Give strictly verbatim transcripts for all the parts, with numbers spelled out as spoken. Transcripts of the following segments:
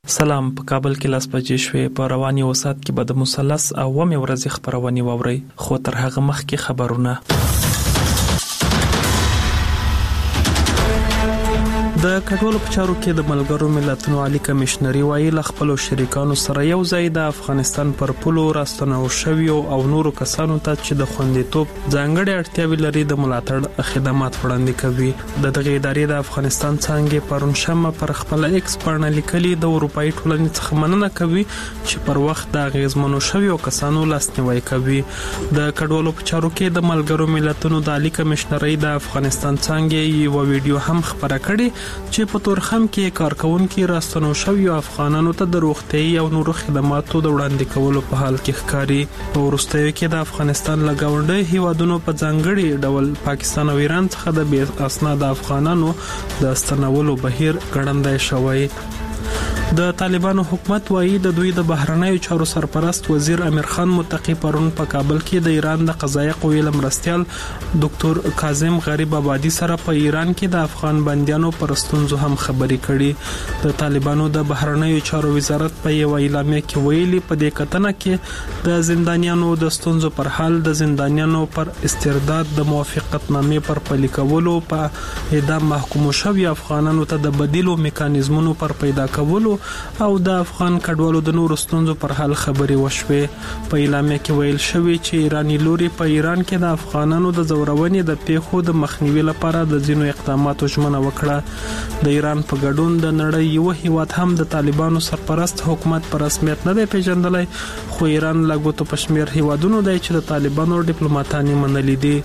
سلام. په کابل کې لاس بجې شوې. په رواني وسات کې به د مثلث او ومې ورځې خبرونه واوري، خو تر هغه مخکې خبرونه. د کډوالو په چارو کې د ملګرو ملتونو عالی کمشنري وايي له خپل شریکانو سره یو ځای د افغانستان پر پولو راستنو شویو او نورو کسانو ته چې د خوندیتوب ځانګړي اړتیاوې لري د ملاتړ خدمات وړاندې کوي. د دغه ادارې د افغانستان څنګه پرون شمه پر خپل ایکس باندې لیکلي د اروپאי ټولنې څخه مننه کوي چې پر وخت د غیزمنو شویو کسانو لاسنیوي کوي. د کډوالو په چارو کې د ملګرو ملتونو د عالی کمشنري د افغانستان څنګه یو ویډیو هم خبره کړې چې په تورخم کې کارکونکو راستنو شویو افغانانو ته د روغتي او نورو خدماتو د وړاندې کولو په حال کې ښکاري. په وروستیو کې د افغانستان لګاونډي هیوادونو په ځانګړي ډول پاکستان او ایران څخه د بې اسناد افغانانو د ستنولو بهیر ګړندی شوی. د طالبانو حکومت وايي د دوی د بهرنیو چارو سرپرست وزیر امیر خان متقی پرون په کابل کې د ایران د قضایي قوې لمرستیال ډاکټر کاظم غریب آبادی سره په ایران کې د افغان بندیانو پر ستونزو هم خبرې کړي. د طالبانو د بهرنیو چارو وزارت په یو اعلامیه کې ویلي په دې کتنه کې د زندانیانو د ستونزو پر حل، د زندانیانو پر استرداد، د موافقتنامې پر پلي کولو، په اعدام محکوم شوی افغانانو ته د بدیلو میکانیزمونو پر پیدا کولو او د افغان کډوالو د نورو ستونزو پر حل خبرې وشوې. په اعلامیه کې ویل شوی چې ایرانی لوري په ایران کې د افغانانو د زورونې د پیښو د مخنیوي لپاره د ځینو اقداماتو ژمنه وکړه. د ایران په ګډون د نړۍ یو هیواد هم د طالبانو سرپرست حکومت پر رسمیت نه دی پیژندلی، خو ایران لګوتو په شمیر هیوادونو دی چې د طالبانو ډیپلوماټان منلي دي.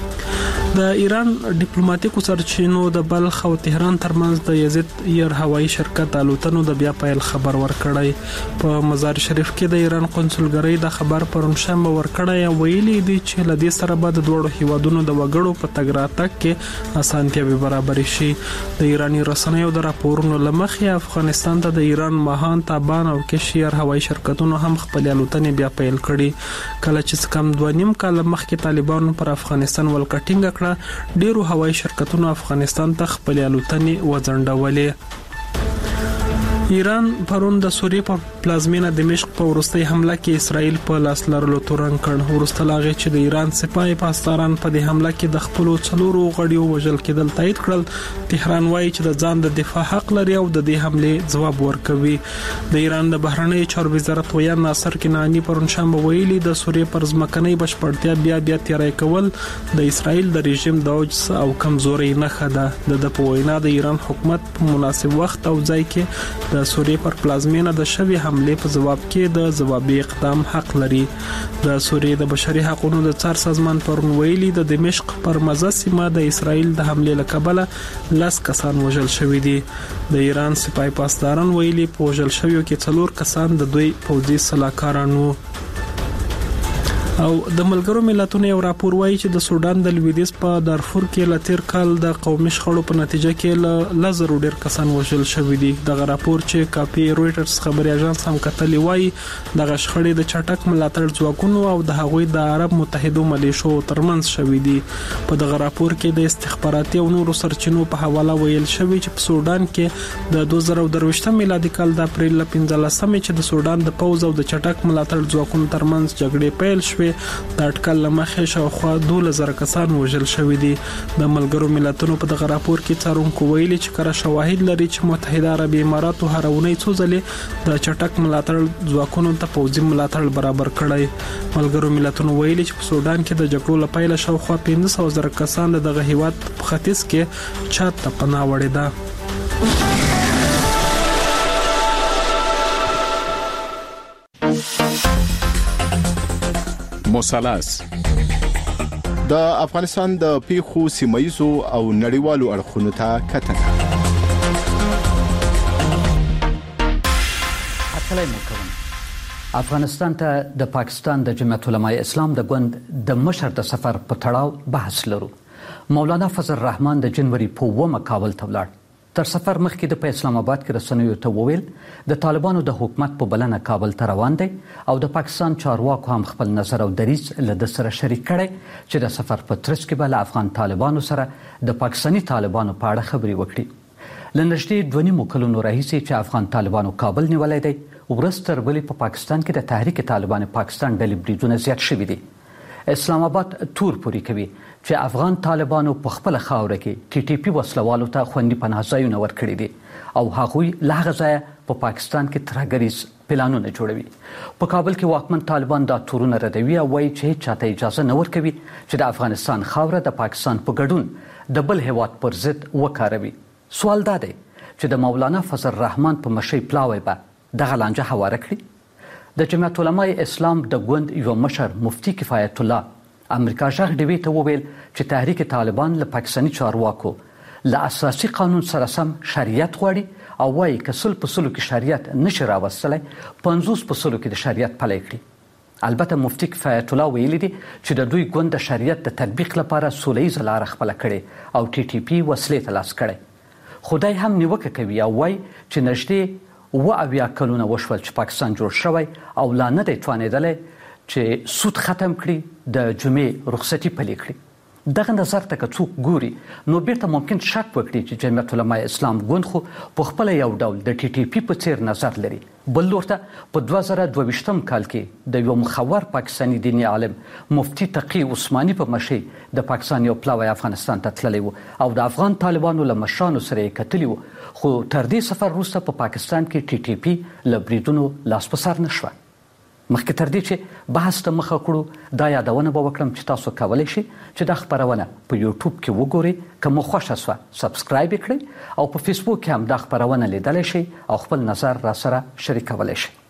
د ایران ډیپلوماټیکو سرچینو د بلخ او تهران ترمنځ د یزید ایر هوایي شرکت الوتنو د بیا پیل خبر ورکړی. په مزار شریف کې د ایران قونسلګرۍ د خبر پرون شنبه ورکړی او ویلي دي چې لدې سره به د دوړو هیوادونو د وګړو په تګ راتګ کې اسانتیاوي برابر شي. د ایرانی رسنیو د راپورونو لمخې افغانستان ته د ایران ماهان، تابان او کشیر هوایي شرکتونو هم خپل الوتنې بیا پیل کړي. کله چې کم دوه نیم کال مخکې طالبانو پر افغانستان ولکټینګ ډیرو هوایي شرکتونو افغانستان ته خپل الوتنې وځنډولې. ایران پرون د سوریې په پلازمینه دمشق په وروستي حمله کې اسرائیل په لاس لرلو تورن کړ. وروسته لاغه چې د ایران سپاه پاسداران په دې حمله کې د خپل څلورو غړیو وژل کېدل تایید کړل. تهران وایي چې د ځان د دفاع حق لري او د دې حمله ځواب ورکوي. د ایران د بهرنیو چارو وزارت ویان ناصر کنعانی پرون شنبه ویلي د سوریې پر ځمکنۍ بشپړتیا بیا بیا تیاری کول د اسرائیل د رژیم د اوج او کمزوري نښه ده. د په وینا د ایران حکومت په مناسب وخت او ځای کې د سوریې پر پلازمینه د شوی حمله په جواب کې د جوابي اقدام حق لري. د سوریې د بشري حقوقو د څار سازمان پرون ویلي د دمشق پر مزه سیمه د اسرائیل د حمله لکبله لاس کسان وژل شوی دي. د ایران سپاه پاسداران ویلي په وژل شویو کې څلور کسان د دوی پوځي سلاکاران وو. او د ملګرو ملتونو یو راپور وایي چې د سودان د لویدیځ په دارفور کې لتیر کال د قومي شخړو په نتیجه کې ل لزر ډیر کسان وژل شوی دي. دغه راپور چې کاپی رويټرز خبري اژانس هم کتلی وایي دغه شخړې د چټک ملاتړ ځواکونو او د هغوی د عرب متحدو ملیشو ترمنځ شوی دي. په دغه راپور کې د استخباراتي او نورو سرچینو په حواله ویل شوی چې په سودان کې د دوه زره درویشتم میلادي کال د اپریل پنځلسمې چې د سودان د پوز او د چټک ملاتړ ځواکونو ترمنځ جګړې پیل شوې، د اټکل لمخې شاوخوا دوه زره کسان وژل شوی دي. د ملګرو ملتونو په دغه راپور کې څارونکو ویلي چې کره شواهد لري چې متحده عربي اماراتو هر اونۍ څو ځلې د چټک ملاتړ ځواکونو ته پوځي ملاتړ برابر کړی. ملګرو ملتونو ویلي چې په سودان کې د جګړو لپاره شاوخوا پنځه سوه زره کسان دغه هیواد په ختیځ کې چاد ته پناه وړي ده. مثلث د افغانستان د پیښو سیمایي او نړیوالو اړخونو ته کتنه. السلام علیکم. افغانستان ته د پاکستان د جمعیت علماء اسلام د ګوند د مشر د سفر په تړاو بحث لرو. مولانا فضل الرحمن د جنوري په اوومه کابل ته ولاړ. تر سفر مخکې د په اسلام آباد کې رسنیو ته وویل د طالبانو د حکومت په بلنه کابل ته روان دی او د پاکستان چارواکو هم خپل نظر او دریځ له د سره شریک کړي چې د سفر په ترڅ کې به له افغان طالبانو سره د پاکستاني طالبانو په اړه خبرې وکړي. لنږدې دوه نیمو کلونو راهیسې چې افغان طالبانو کابل نیولی دی، ورځ تر بلې په پاکستان کې د تحریک طالبان پاکستان ډلې بریدونه زیات شوي دي. اسلام آباد تور پوري کوي چې افغان طالبانو په خپل خاوره کې ټي ټي پی وسلوالو ته خوندي پناه ځایونه ورکړي دي او هغوی له هغه ځایه په پاکستان کې ترهګریز پلانونه جوړوي. په کابل کې واکمن طالبان دا تورونه ردوي او وایي چې هیڅ چاته اجازه نه ورکوي چې د افغانستان خاوره د پاکستان په ګډون د بل هیواد پر ضد وکاروي. سوال دا دی چې د مولانا فضل الرحمن په مشرۍ پلاوی به دغه لانجه هواره کړي. د جمعیت علماء اسلام د ګوند یو مشر مفتی کفایت الله امریکا ژغ ډیوي ته وویل چې تحریک طالبان له پاکستاني چارواکو له اساسي قانون سره سم شریعت غواړي او وایي که سل په سلو کې شریعت نشي راوستلی پنځوس په سلو کې د شریعت پلی کړي. البته مفتی کفایت الله ویلي دي چې د دوی ګوند د شریعت د تطبیق لپاره سولیزه لاره خپله کړې او ټي ټي پي وسلې ته لاس کړی. خدای هم نیوکه کوي او وایي چې نږدې و اویا کلونه وشول چې پاکستان جوړ شوی او لا نه دی توانېدلی چې سود ختم کړي، د جمعې رخصتي پلي کړي. دغه نظر ته که څوک ګوري نو بیرته ممکن شک وکړي چې جمعیت علماء اسلام ګوند خو په خپله یو ډول د ټي ټي پي په څیر نظر لري. بل لور ته په دوه زره دوه ویشتم کال کې د یو مخور پاکستاني دیني عالم مفتی تقي عثماني په مشرۍ د پاکستان یو پلاوی افغانستان ته تللی و او د افغان طالبانو له مشرانو سره یې کتلي و، خو تر دې سفر وروسته په پاکستان کې ټي ټي پي له بریدونو لاس په سر نه شوه. مخکې تر دې چې بحث ته مخه کړو دا یادونه به وکړم چې تاسو کولی شئ چې دا خپرونه په یوټیوب کې وګورئ، که مو خوښه سوه سبسکرایب یې کړئ او په فیسبوک کې هم دا خپرونه لیدلی شئ او خپل نظر را سره شریکولی شئ.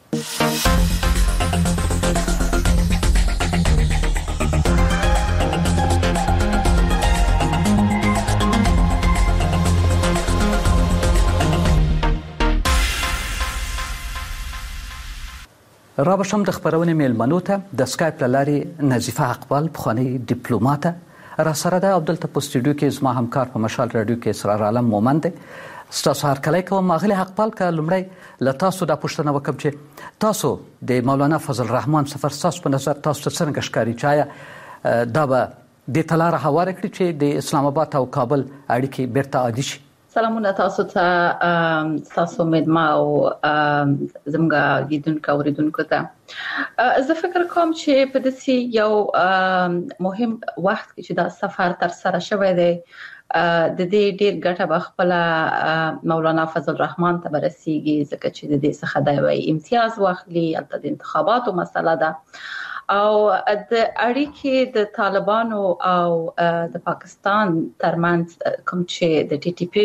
را بشم د خبرونې میلمنو ته د سکایپ له لارې نظیفه اقبال پخوانی ډیپلوماته را سره ده او دلته په سټوډیو کې زما همکار په مشال راډیو کې اسرار عالم مومند دی. ستاسو هرکلی کوم. اغلې اقبال که لومړی له تاسو دا پوښتنه وکړم چې تاسو د مولانا فضل الرحمن سفر ستاسو په نظر تاسو ته څرنګه ښکاري چې آیا دا به دې ته لاره هواره کړي چې د اسلام آباد او کابل اړیکې بیرته عادي شي؟ سلامونه تاسو ته، تاسو مدما او زموږ لیدونکو او اوریدونکو ته. زه فکر کوم چې په داسې یو مهم وخت کې چې دا سفر تر سره شوی دی د دې ډېر ګټه به خپله مولانا فضل الرحمن ته برسیږي، ځکه چې د دې څخه د یو امتیاز واخلي. هلته د انتخاباتو مسله ده او د اړیکې د طالبانو او د پاکستان ترمنځ کوم چې د ټي ټي پی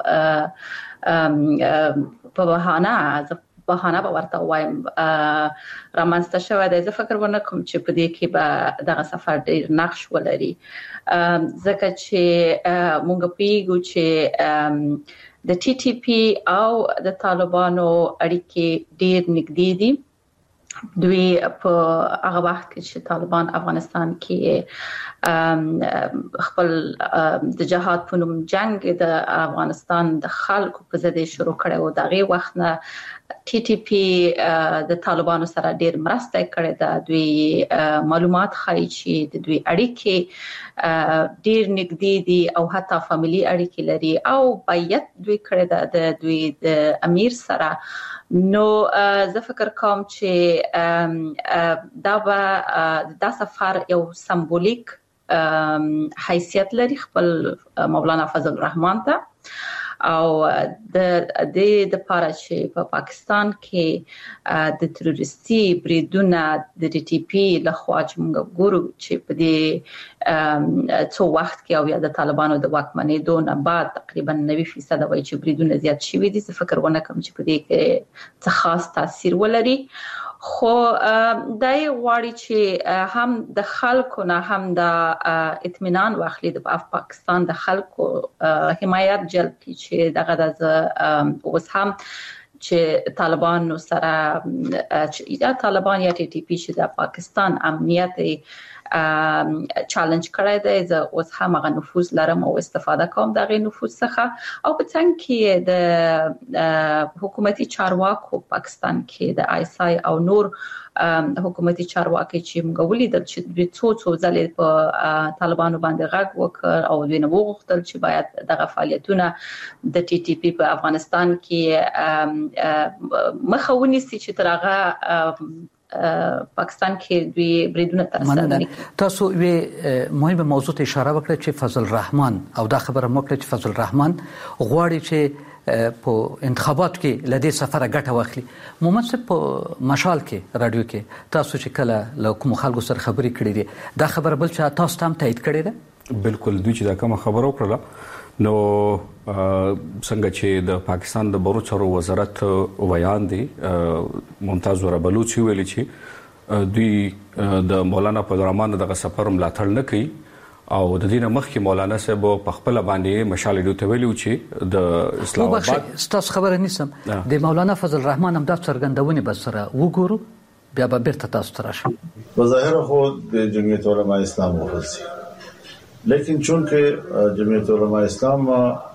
په بهانه بهانه به ورته وایم رامنځته شوی دی. زه فکر ونه کوم چې په دې کې به دغه سفر ډېر نقش ولري، ځکه چې موږ پوهیږو چې د ټي ټي پی او د طالبانو اړیکې ډېر نږدې دي. دوی په هغه وخت کې چې طالبان افغانستان کې خپل د جهاد په نوم جنگ د افغانستان د خلکو په ضد شروع کړی و، دغه وخت نه ټي ټي پی د طالبانو سره ډېر مرسته کړې ده. دوی معلومات ښایي چې د دوی اړیکې ډېر نږدې دي او حتی فامیلي اړیکې لري او بیعت دوی کړی ده د دوی د امیر سره. نو زه فکر کوم چې دا به دا سفر یو سمبولیک حیثیت لري خپل مولانا فضل الرحمن ته او د دې د پاره چې په پاکستان کې د تروریستي بریدونه د ټي ټي پی له خوا چې موږ ګورو چې په دې څو وخت کې او یا د طالبانو د واکمنېدو نه بعد تقریبا نوي فیصد وایي چې بریدونه زیات شوي دي. زه فکر ونه کوم چې په دې کې څه خاص تاثیر ولري، خو دای غواړي چې هم د خلکو نه هم د اطمینان واخلي د پاکستان د خلکو حمایت جلب کړي چې دغه د اوس هم چې طالبان سره یا طالبان یا ټي ټي پی چې د پاکستان امنیت چالنج کړی دی، زه اوس هم هغه نفوذ لرم او استفاده کوم د هغه نفوذ څخه. او په څنګ کې د حکومتي چارواکو پاکستان کې د آی اس آی او نور حکومتي چارواکي چې موږ ولیدل چې د څو څو ځلې په طالبانو باندې غږ وکړ او دوی نه وغوښتل چې باید دغه فعالیتونه د ټي ټي پی په افغانستان کې مخه ونیسي چې تر هغه پاکستان کې دوی بریدونه ترسره. تاسو وی مهمه موضوع ته اشاره وکړه چې فضل الرحمن او دا خبره موکړه چې فضل الرحمن غواړي چې په انتخابات کې لدې سفر غټه واخلي. محمد صاحب په مشال کې رادیو کې تاسو چې کله له کوم خلکو سره خبرې کړې دي دا خبره بل چې تاسو هم تایید کړې ده؟ بالکل دوی چې دا کوم خبره وکړه نو څنګه چې د پاکستان د بهرو چارو وزارت ویان دی ممتاز ور بلوچ ویلي چې دوی د مولانا فضل الرحمن دغه سفر ملاتړ نه کوي او د دې نه مخکې مولانا صاحب په خپل باندې مشال ډیو ته ویلو چې د اسلام آباد ستاسو خبره نیسم د مولانا فضل الرحمن هم د څرګندونې بسره وګورو بیا به بیرته تاسو ته راشم. بظاهر خود د جمعیت علماء اسلام ورسي، لیکن چونکه جمعیت علماء اسلام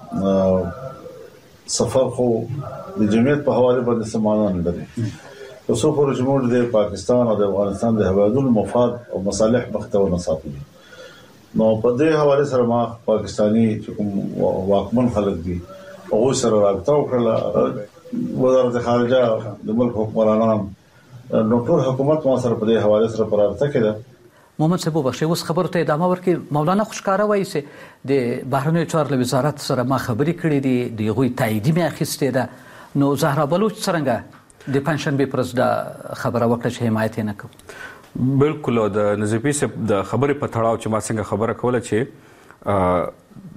سفر خو د جمعیت په حواله باندې سمانه نه لري. اوسو پر جمهور د پاکستان او د افغانستان د هوادونو مفاد او مصالح مختو نه ساتلي. نو په دې حواله سره ما پاکستاني کوم واکمن خلک دي او سره رابطه وکړه، وزارت خارجه د ملک حکمرانان نو ټول حکومت ما سره په دې حواله سره پر رابطه کړه. محمد صاحب بخښي اوس خبرو ته ادامه ورکړي. مولانا خوشکاره وایي چې د بهرنیو چارو وزارت سره ما خبرې کړې دي، د غوي تایید مې اخیستې ده. نو زهرا بلوچ څنګه د پنځشنبه پرز دا خبره وکړه چې حمایت نه کوي؟ بالکل د نظیفي صاحب د خبرې په تړاو چې ما څنګه خبره کوله چې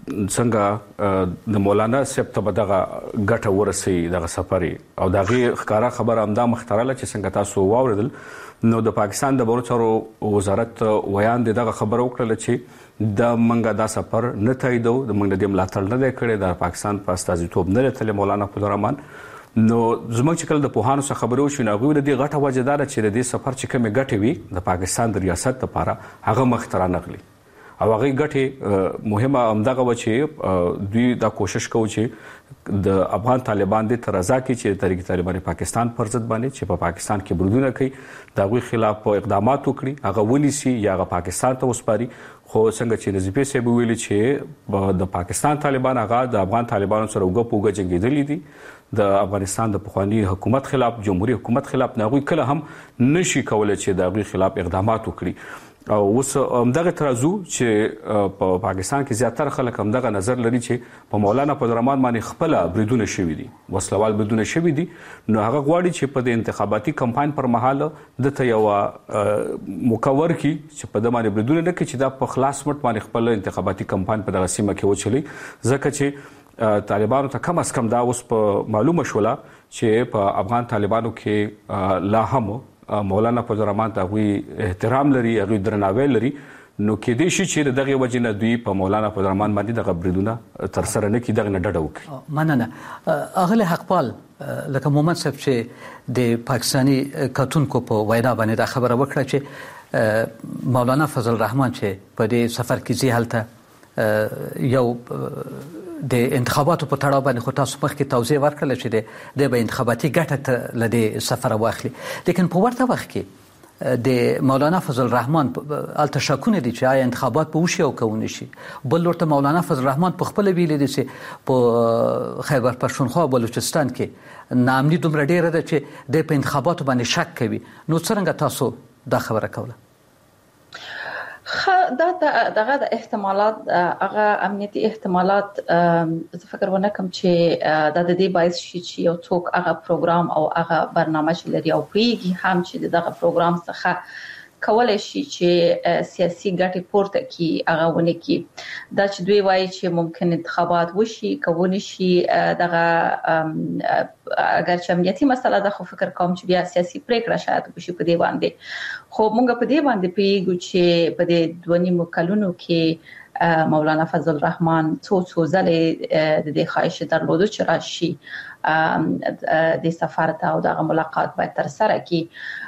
څنګه د مولانا صاحب ته دغه ګټه ورسي دغه سفر او دغه ښکارا خبره امدا مخترله چې څنګه تاسو واوریدل نو د پاکستان د بهرو چارو وزارت ویان دغه خبره وکړه چې د منګه دا سفر نه تاییدو، د منګه د ملاتړ نه دی کړی، د پاکستان په استازیتوب نه لري مولانا فضل الرحمن. نو زموږ چې کله د پوهانو سره خبرو شو نو غوړي د غټه وجدار چې د دې سفر چې کومه ګټه وي د پاکستان د ریاست لپاره هغه مخترا نغلي او هغه ګټه مهمه امدغه و چې دوی دا کوشش کوي چې د افغان طالبان د ترازا کې چې تحریک طالبان پاکستان پر ضد باندې چې په پاکستان کې بردونه کوي دا غوي خلاف اقدامات وکړي، هغه ونیسي یا هغه پاکستان ته وسپاري. خو څنګه چې نظیفي صاحب ویلي چې د پاکستان طالبان هغه د افغان طالبانو سره وګ پوګ جنگیدلې دي، د افغانستان د پخوانی حکومت خلاف جمهوریت حکومت خلاف نه غوي کله هم نشي کولای چې د غوي خلاف اقدامات وکړي. او اوس همدغه ترازو چې په پاکستان کې زیاتره خلک همدغه نظر لري چې په مولانا فضل الرحمن باندې خپل بریدونه شوي دي، وسلوال بریدونه شوي دي. نو هغه غواړي چې په د انتخاباتي کمپاین پر مهال د یو مکور کی چې په د باندې بریدونه نه کوي چې دا په خلاص مټ باندې خپل انتخاباتي کمپاین په دغه سیمه کې وچلي، ځکه چې طالبانو ته کم از کم دا اوس په معلومه شوله چې په افغان طالبانو کې لا هم مولانا فضل الرحمن ته غوي احترام لري، هغه درناوی لري. نو کې دې شي چې دغه وجنه دوی په مولانا فضل الرحمن باندې دغه بریدونه تر سره نه کی دغه نه ډډه وکړي. مننه. اغله حقپال لکه محمد صاحب چې د پاکستانی کتونکو په وینا باندې دا خبره وکړه چې مولانا فضل الرحمن چې په دې سفر کې زی حالته یو د انتخاباتو په تړاو باندې خو تاسو مخکې توضیح ورکړل چې د به انتخاباتي ګټه لدې سفر واخلي، لیکن په ورته وخت کې د مولانا فضل الرحمن الته شکونه دي چې آیا انتخابات به وشي او کوي شي. بل ورته مولانا فضل الرحمن په خپل ویل دي چې په خیبر پښتونخوا او بلوچستان کې نامني دومره ډیره ده چې د په انتخاباتو باندې شک کوي. نو څنګه تاسو دا خبره کوله؟ دا دغه د احتمالات هغه امنیتي احتمالات زه فکر ونه کوم چې دا د دې باعث شي چې یو څوک هغه پروګرام او هغه برنامه چې لري او پیږي هم چې دغه پروګرام څخه کولای شي چې سیاسي ګټې پورته کی هغه ونه کی. دا چې دوی وایي چې ممکن انتخابات وشي کوي شي دغه اگر چې امنیتي مسله ده خو فکر کوم چې بیا سیاسي پریکړه شاید وشي په دې باندې. خو موږ په دې باندې پیږو چې په دې دوه نیمو کلونو کې مولانا فضل الرحمن څو څو ځلې د دې خواهش درلوده چې راشي د سفر ته او د ملاقات باید تر سره کی.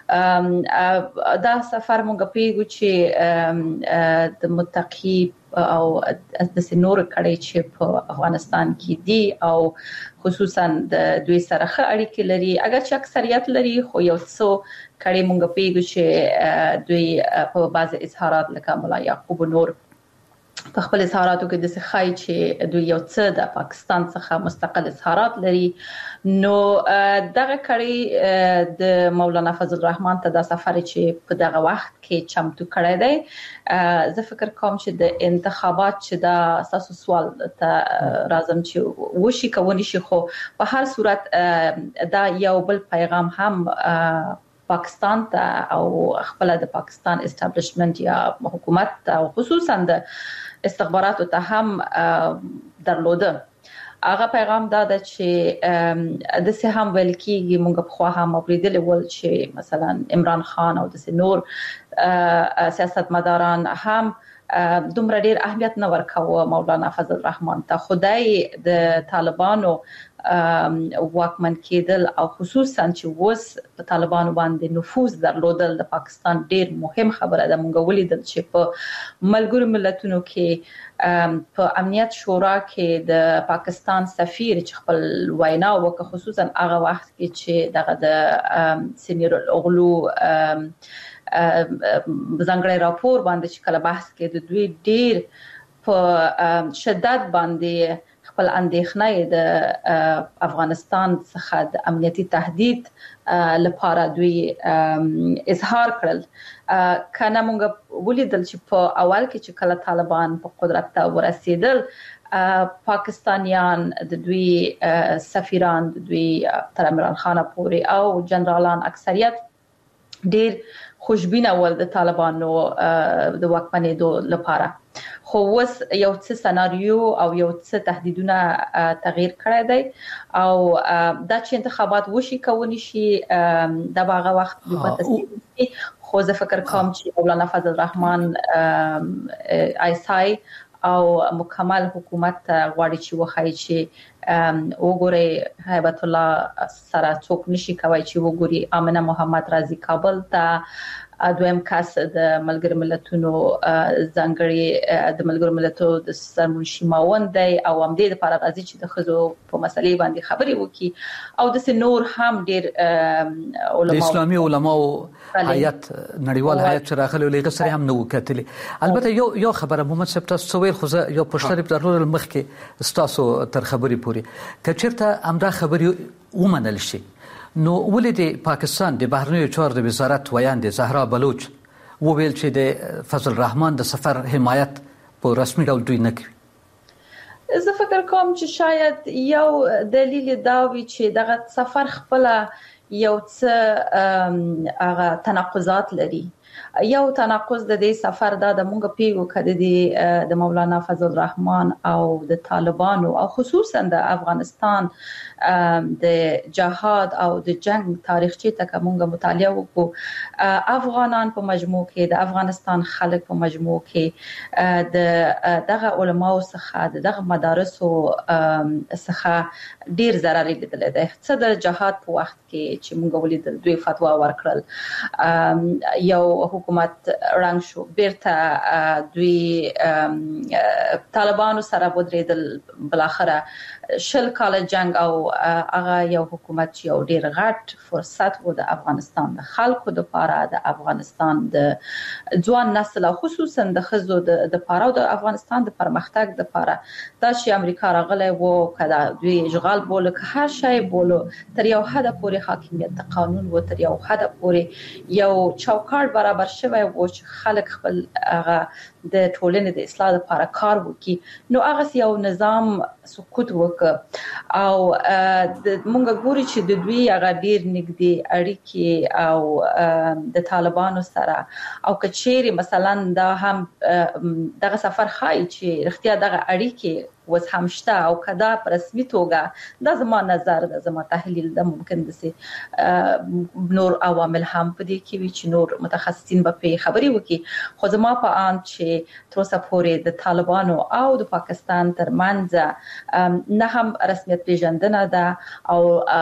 دا سفر مونږ پیګو چې د متقی او د سينور کړي چې په افغانستان کې دي او خصوصا د دوی سره ښه اړیکې لري، اگر چې اکثریت لري خو یو څو کړي مونږ پیګو چې دوی په بعض اظهارات لکه مولا یعقوب نور په خپل اظهاراتو کې د سخای چې دوی یو څه د پاکستان څخه مستقل اظهارات لري. نو دغه کړي د مولانا فضل الرحمن ته د سفر چې په دغه وخت کې چمتو کړی دی، زه فکر کوم چې د انتخابات چې د اساسو سوال ته راځم چې وشي کوي شي، خو په هر صورت دا یو بل پیغام هم پاکستان ته او خپل د پاکستان استابلیشمنت یا حکومت او خصوصا د استخباراتو ته هم درلوده. هغه پیغام دا ده چې د سه هم ویل کیږي مونږ په خوا هم اوریدل ول چې مثلا عمران خان او د نور سیاستمداران هم دومره ډیر اهمیت نه ورکاوه مولانا فضل الرحمن ته. خدای د طالبانو واکمن کېدل او خصوصا چې وس په طالبانو باندې نفوذ درلودل د پاکستان ډیر مهم خبره ده. مونږ ولیدل چې په ملګرو ملتونو کې په امنیت شورا کې د پاکستان سفیر چې خپل وینا وکړه، خصوصا هغه وخت کې چې دغه د سینیر الاغلو ځانګړی راپور باندې چې کله بحث کې د دوی ډیر په شدت باندې خپل اندېښنه د افغانستان څخه د امنیتي تهدید لپاره دوی اظهار کړل. کنه مونږ ولیدل چې په اول کې چې کله طالبان په قدرت ته ورسېدل، پاکستانیان د دوی سفیران د دوی تر عمران خان پورې او جنرالان اکثریت ډیر خوشبینه ول د طالبانو د واکمنېدو لپاره. خو اوس یو څه سناریو او یو څه تهدیدونه تغییر کړی دی او دا چې انتخابات وشي کوي شي د باغه وخت په تصدیق. خو زه فکر کوم چې مولانا فضل الرحمن ایسای او مکمل حکومت غواړي چې وخایي چې وګوري هیبت الله سره څوک نشي کوي چې وګوري امنه محمد رازي کابل ته دویم کس د ملګر ملتونو ځانګړي د ملګر ملتونو د سرمنشي ماوند دی او هم د لپاره غازي چې د خزو په مسلې باندې خبري وکي او د نور هم ډیر علماء د اسلامي علماو هیئت نړیوال هیئت چې راغلي لږ سره هم نو کتلي. البته یو یو خبره محمد صاحب تاسو ویل خو یو پښتري په درلود مخ کې تاسو تر خبري پوري کچرته امدا خبري ومنل شي، نو ولې د پاکستان د بهرنیو چارو د وزارت ویاندې زهرا بلوچ وویل چې د فضل الرحمن د سفر حمایت په رسمي ډول دوی نه کوي؟ زه فکر کوم چې شاید یو دلیل دا وي چې دغه سفر خپل یو څه هغه تناقضات لري. یو تناقض د دې سفر دا د مونږ پیغو کړي د مولانا فضل الرحمن او د طالبانو او خصوصا د افغانستان د جهاد او د جنگ تاریخچه ته کومه مطالعه وکړو. افغانان په مجموع کې د افغانستان خلک په مجموع کې د دغه علماو څخه دغه مدارسو څخه ډیر ضرر لیدل دي. څه د جهاد په وخت کې چې موږ ولیدل دوی فتوا ورکړل، یو حکومت رنګ شو، بیرته دوی طالبانو سره ودرېدل، بلاخره شل کال جنگ او هغه یو حکومت چې یو ډیر غټ فرصت و د افغانستان د خلکو د لپاره، د افغانستان د ځوان نسل او خصوصا د خزو د لپاره او د افغانستان د پرمختګ د لپاره دا چې امریکا راغله وو کله دوی اشغال بوله که هر شی بوله تر یو حد پورې حاکمیت د قانون و تر یو حد پورې یو چوکاټ برابر شوی و چې خلک خپل هغه د ټولنې د اصلاح لپاره کار وکړي. نو هغه یو نظام سقوط وکړ او د مونږ ګوري چې د دوی هغه ډیر نږدې اړیکې او د طالبانو سره او کچېری مثلا دا هم دغه سفر خای چې رښتیا دغه اړیکې وس هم شته او کدا په رسمي توګه د زما نظر د زما تحلیل د ممکن د سي نور عوامل هم په دې کې وی چې نور متخصصین به په خبري وکي خو زما په ان چې تر اوسه پورې د طالبانو او د پاکستان ترمنځ نه هم رسمیت پیژندنه ده او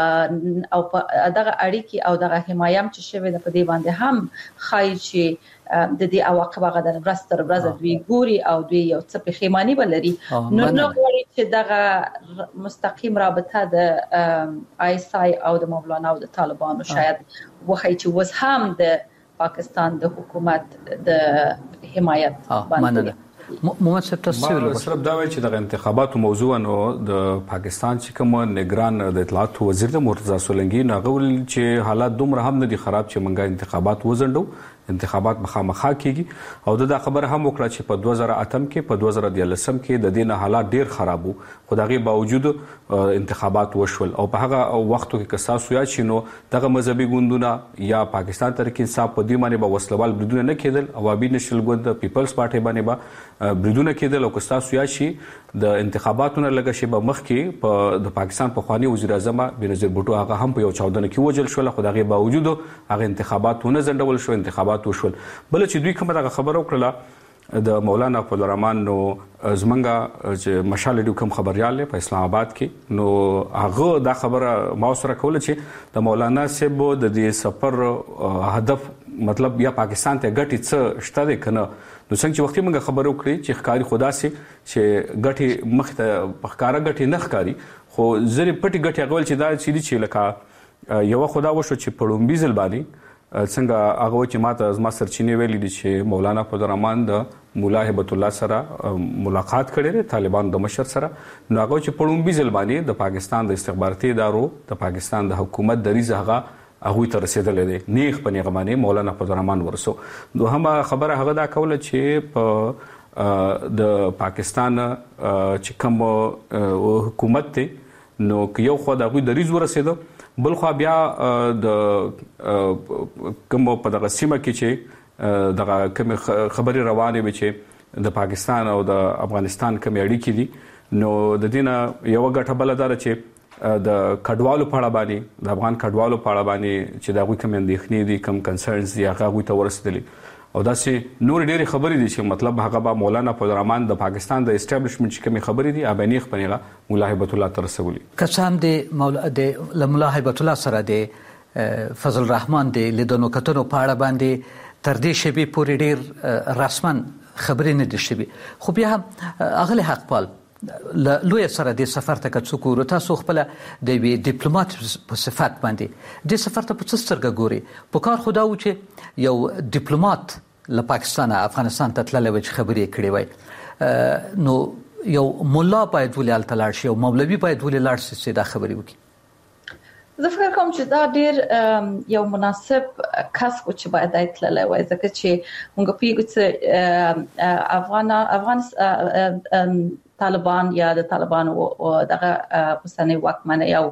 او دغه اړیکی او دغه حمایم چې شوی د په دې باندې هم خای چې د دې عواقب هغه د ورستر ورځ دوی ګوري او دوی یو څه پښیمانی بلري نو نو غواړي چې دغه مستقیم رابطه د آی اس آی او د مولانا او د طالبانو شاید وخی چې وس هم د پاکستان د حکومت د حمایت باندې محمد صاحب تاسو صرف دا وایي چې د انتخاباتو موضوع نو د پاکستان چې کوم نگران د اطلاعات وزیر د مرتضی سولنګي ناغول چې حالات دومره هم نه دي خراب چې منګه انتخابات وزندو انتخابات مخامخا کیږي او دا خبر هم وکړه چې په دوه زره اتم کې په دوه زره دولسم کې د دینه حالات ډیر خراب وو خو دغه باوجود انتخابات وشول او په هغه وختو کې کساسو یا شنو دغه مذهبي ګوندونه یا پاکستان تحریک انصاف په دې معنی به وسلوال بریدونه نه کېدل اوابي نشل ګوند پیپلز پارټي باندې به بریدونه کېدل او کساسو یا شي د انتخاباتونو لګه شی به مخ کې په د پاکستان په خواني وزیر اعظم بنظیر بوټو هغه هم په یو چاودنه کې وجل شو خو دغه باوجود هغه انتخاباتونه زندول شو انتخابات وشول بل چې دوی کومه دغه خبره وکړه د مولانا فضل الرحمن نو زمنګا چې مشال ډیو کوم خبريال په اسلام آباد کې نو هغه دا خبره ما سره کوله چې د مولانا صاحب د دې سفر هدف مطلب یا پاکستان ته ګټي څه شته کنه نو څنګه چې وختي موږ خبرو کړې چې ښکاری خدا سي چې ګټي مخ ته پخکارا ګټي نه ښکاری خو زری پټي ګټي غول چې دا چې لکه یو خدا وشو چې پړومبي ځل باندې څنګه هغه چې ماته زما سرچینه ویلي دي چې مولانا فضل الرحمن د مولا هبت الله سره ملاقات کړي طالبان د مشر سره نو هغه چې پړومبي ځل باندې د پاکستان د استخباراتي ادارو د پاکستان د حکومت د ریزه هغه هغه ته رسیدلې دي نیغ په نیغه باندې مولانا فضل الرحمن ورسو دوهمه خبره هغه دا کوله چې په د پاکستان چې کوم حکومت ته نو یو خو د غوي د ریز ورسېدو بل خو بیا د کوم په دغه سیمه کې چې دغه کوم خبري روانه وي چې د پاکستان او د افغانستان کوم اړیکې دي نو د دینه یو غټه بلدار چې د کډوالو په اړه باندې د افغان کډوالو په اړه باندې چې دا غوي کوم اندېښنې دي کوم کنسرنز دي هغه غوي ته ورسېدلي او دا چې نور ډېری خبرې دي چې مطلب هغه با مولانا فضل الرحمن د پاکستان د اسټابلیشمنت چې کومې خبرې دي ابانیخ پنیغه مولا هبت الله ترسولي قسم دې مولا د مولا هبت الله سره د فضل الرحمن د لیدونو کتنو په اړه باندې تر دې شی به پوری ډېر رسمن خبرې نه دي شوي خو بیا اغلی حق پال لوی سره د سفر ته څوک ورته تاسو خپل د وی ډیپلوماټ په صفت باندې د سفر ته په څسترګه ګوري په کار خدا و چې یو ډیپلوماټ له پاکستان افغانستان ته تللی و چې خبرې کړې وای نو یو مولا باید ولې التلاړ شي او مولوی باید ولې لاړ شي چې دا خبرې وکړي زه فکر کوم چې دا ډیر یو مناسب کس و چې باید ایتللی وای ځکه چې موږ پیګو چې افغان افغان طالبان یا د طالبان او دغه اوسنۍ واکمنۍ او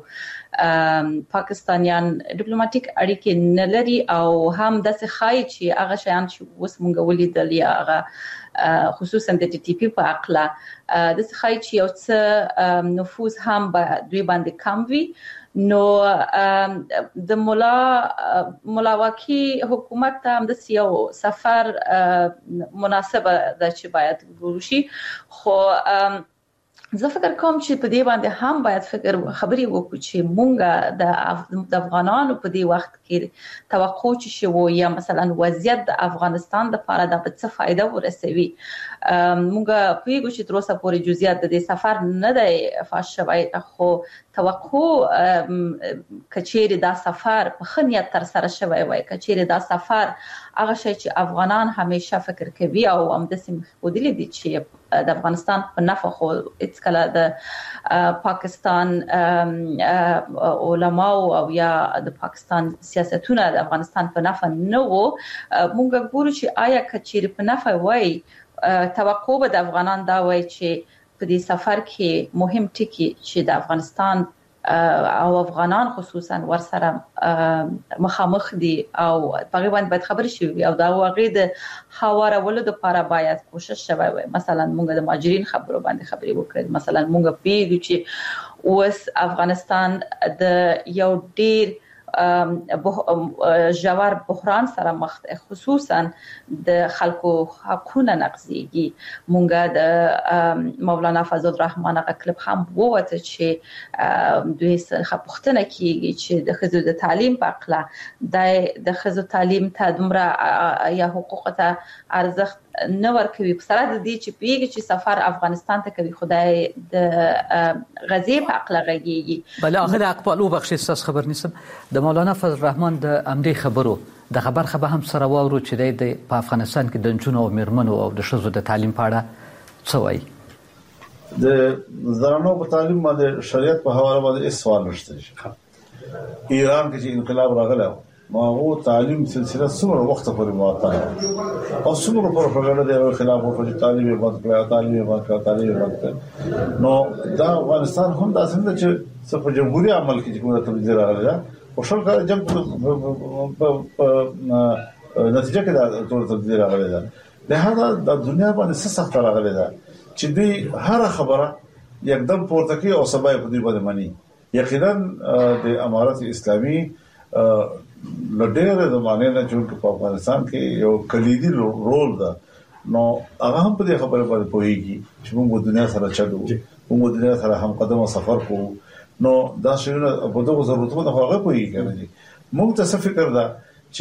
پاکستانیان ډیپلوماټیک اړیکې نه لري او هم داسې خای چې هغه شیان چې اوس موږ ولیدل یا هغه خصوصا د ټي ټي پی په اقلا داسې خای چې یو څه نفوذ هم به دوی باندې کم وي نو د مولا ملاواکی حکومت ته هم د یو سفر مناسبه د چې باید وشي خو زه فکر کوم چې په دې باندې هم باید فکر خبري وکړو چې مونږه د افغانانو په دې وخت کې توقع چې شو یا مثلا وضعیت د افغانستان د لپاره د څه فائدہ ورسوي مونږه پیګو چې تر اوسه پورې جزئیات د دې سفر نه دی فاش شوی خو توقع کچېری دا سفر په خنیت تر سره شوی وای کچېری دا سفر هغه شی چې افغانان همیشه فکر کوي او هم د سیم خودلی دي چې د افغانستان په نفع خو اټس کله د پاکستان علماء او یا د پاکستان سیاستونه د افغانستان په نفع نه وو مونږ ګورو چې آیا کچېری په نفع وای توقع به د افغانان دا وای چې په دې سفر کې مهم ټکی چې د افغانستان او افغانان خصوصا ورسره مخامخ دي او په باندې باید خبرې شي او دا واقع د حوارولو لپاره باید کوشش شوی. مثلا موږ د مهاجرین خبرو باندې خبرې وکړو. مثلا موږ پیږو چې اوس افغانستان د یو ډیر جوار بحران سره مخ ده، خصوصا د خلکو حقوقونه نقضيږي. مونږه د مولانا فضل الرحمن هغه کلب هم ووته چې دوی څخه پوښتنه کیږي چې د خزو د تعلیم په اړه د خزو تعلیم ته دومره یا حقوق ته ارزښت نه ورکوي. په سره د دې چې پیږي چې سفر افغانستان ته کوي خدای د غزي په اړه غږیږي. بل اخر اقبال وبخښي تاسو خبر نیسم د مولانا فضل الرحمن د امدي خبرو د خبر خبر هم سره وورو چې د په افغانستان کې د جنونو او میرمنو او د شذو د تعلیم په اړه څه وایي. د زنانو په تعلیم باندې شریعت په حواله باندې هیڅ سوال نشته. ایران کې چې انقلاب راغلی ما هو تعلیم سلسله څومره وخت پورې معطل او څومره پروپاګاندا د خلاف ورته تعلیم بند کړه تعلیم بند کړه تعلیم بند کړه. نو دا افغانستان هم د اسنده چې څه په جمهوریت عمل کې کومه تبدیل راغله او شل کال جنگ په نتیجه کې دا ټول تبدیل راغله. لهدا د دنیا باندې څه سخت راغله ده چې دوی هر خبره یکدم پورته کوي او سبا په دې باندې مانی. یقینا د امارات اسلامي لډېر زمانه نه چې په افغانستان کې یو کلیدي رول ده. نو هغه هم په دې خبره باندې پوهیږي چې موږ دنیا سره چلو، موږ دنیا سره هم قدمه سفر کوو. نو دا شیونه په دغه ضرورتونو هغه پوهیږي کنه. موږ ته څه فکر ده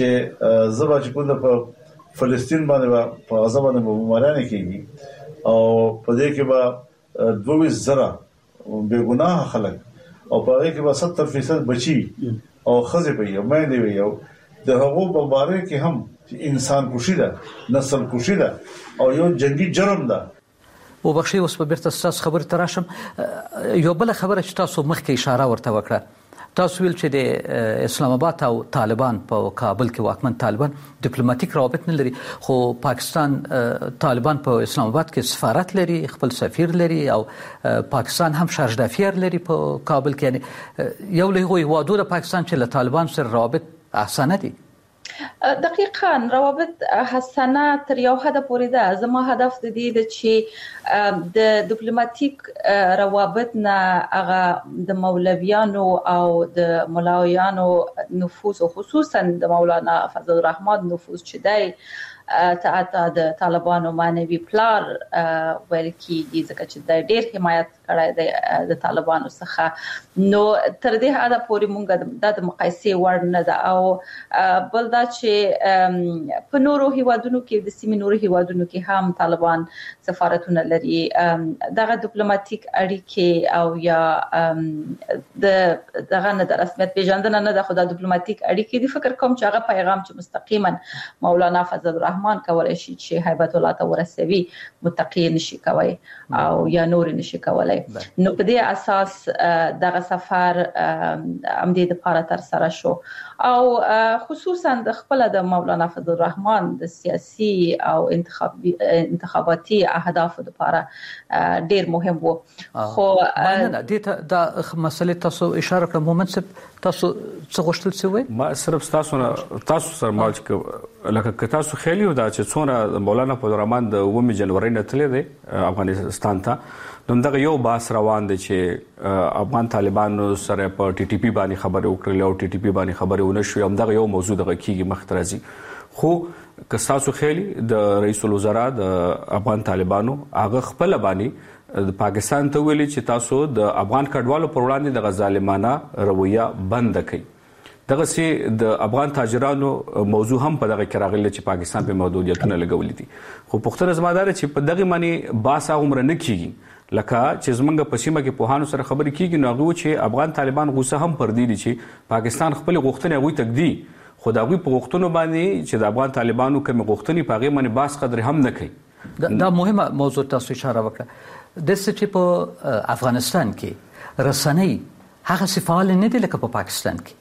چې زبا چې کوم په فلسطین باندې په غزا باندې بمبارانه کیږي او په دې کې به دوه زره بے ګناه خلک او په هغه کې به ستر فیصد بچي او خزه په یو مې دی یو د هغو په باره کې هم انسان کوشي ده، نسل کوشي ده او یو جنگي جرم ده. او بخښي اوس په بیرته تاسو خبر تراشم یو بل خبره چې تاسو مخکې اشاره ورته وکړه. تاسو ویل چې د اسلام آباد او طالبان په کابل کې واکمن طالبان ډیپلوماټیک روابط نه لري، خو پاکستان طالبان په اسلام آباد کې سفارت لري، خپل سفیر لري او پاکستان هم شارج دافیر لري په کابل کې. یعنی یو له هیوادو د پاکستان چې له طالبان سره روابط احسانه دي. دقیقاً روابط حسنه تر یو حد پورې ده. زما هدف د دې چې د ډیپلوماټیک روابط نه هغه د مولویانو او د ملاویانو نفوذ او خصوصا د مولانا فضل الرحمن نفوذ چې دی ته د طالبانو معنوي پلار ویل کیږي ځکه چې د ډېر حمایت کړای دی د طالبانو څخه. نو تر دې حد پورې مونږ د مقایسې وړ نه ده. او بل دا چې په نورو هیوادونو کې د سیمې نورو هیوادونو کې هم طالبان سفارتونه لري. دغه ډیپلوماټیک اړیکې او یا د دغه نه د رسمیت پیژندنه نه ده، خو د ډیپلوماټیک اړیکې د فکر کوم چې هغه پیغام چې مستقیما مولانا فضل الرحمن کولای شي چې هیبت الله ته ورسوي متقی نشي کوي او یا نور نشي کولای. نو په دې اساس دغه سفر امدی د لپاره تر سره شو او خصوصا د خپل د مولانا فضل الرحمن د سیاسي او انتخابي انتخاباتي اهداف لپاره ډیر مهم وو. خو نه د د مسلې تاسو اشاره کړم مومنت تاسو څه غوښتل څه ما صرف تاسو تاسو سره ما چې لکه تاسو خیلی دا چې څونه مولانا فضل الرحمن د اووه جنوري نه تللی دی افغانستان ته. نو دغه یو باس روان دی چې افغان طالبانو سره په ټي ټي پی باندې خبرې وکړلې او ټي ټي پی باندې خبرې ونه شوې. هم دغه یو موضوع دغه کیږي مخ ته راځي. خو که تاسو خیلی د رئیس الوزرا د افغان طالبانو هغه خپل باندې د پاکستان ته ویلي چې تاسو د افغان کډوالو پر وړاندې د ظالمانه رویه بند کړئ. دغه سي د افغان تاجرانو موضوع هم په دغه کې راغلی چې پاکستان په محدودیتونه لګولې دي. خو پښتون زمادار چې په دغه معنی باس عمر نه کیږي لکه چې زمونږ په سیمه کې په هانو سره خبرې کیږي. نو هغه چې افغان طالبان غوسه هم پر دي چې پاکستان خپل غوښتنې غوي تکدي خو دا غوي په غوښتنو باندې چې د افغان طالبانو کوم غوښتنې په هغه باندې باس قدر هم نه کوي. دا مهمه موضوع تاسو اشاره وکړه. د چې په افغانستان کې رسنۍ هغه فعال نه دي لکه په پاکستان کې.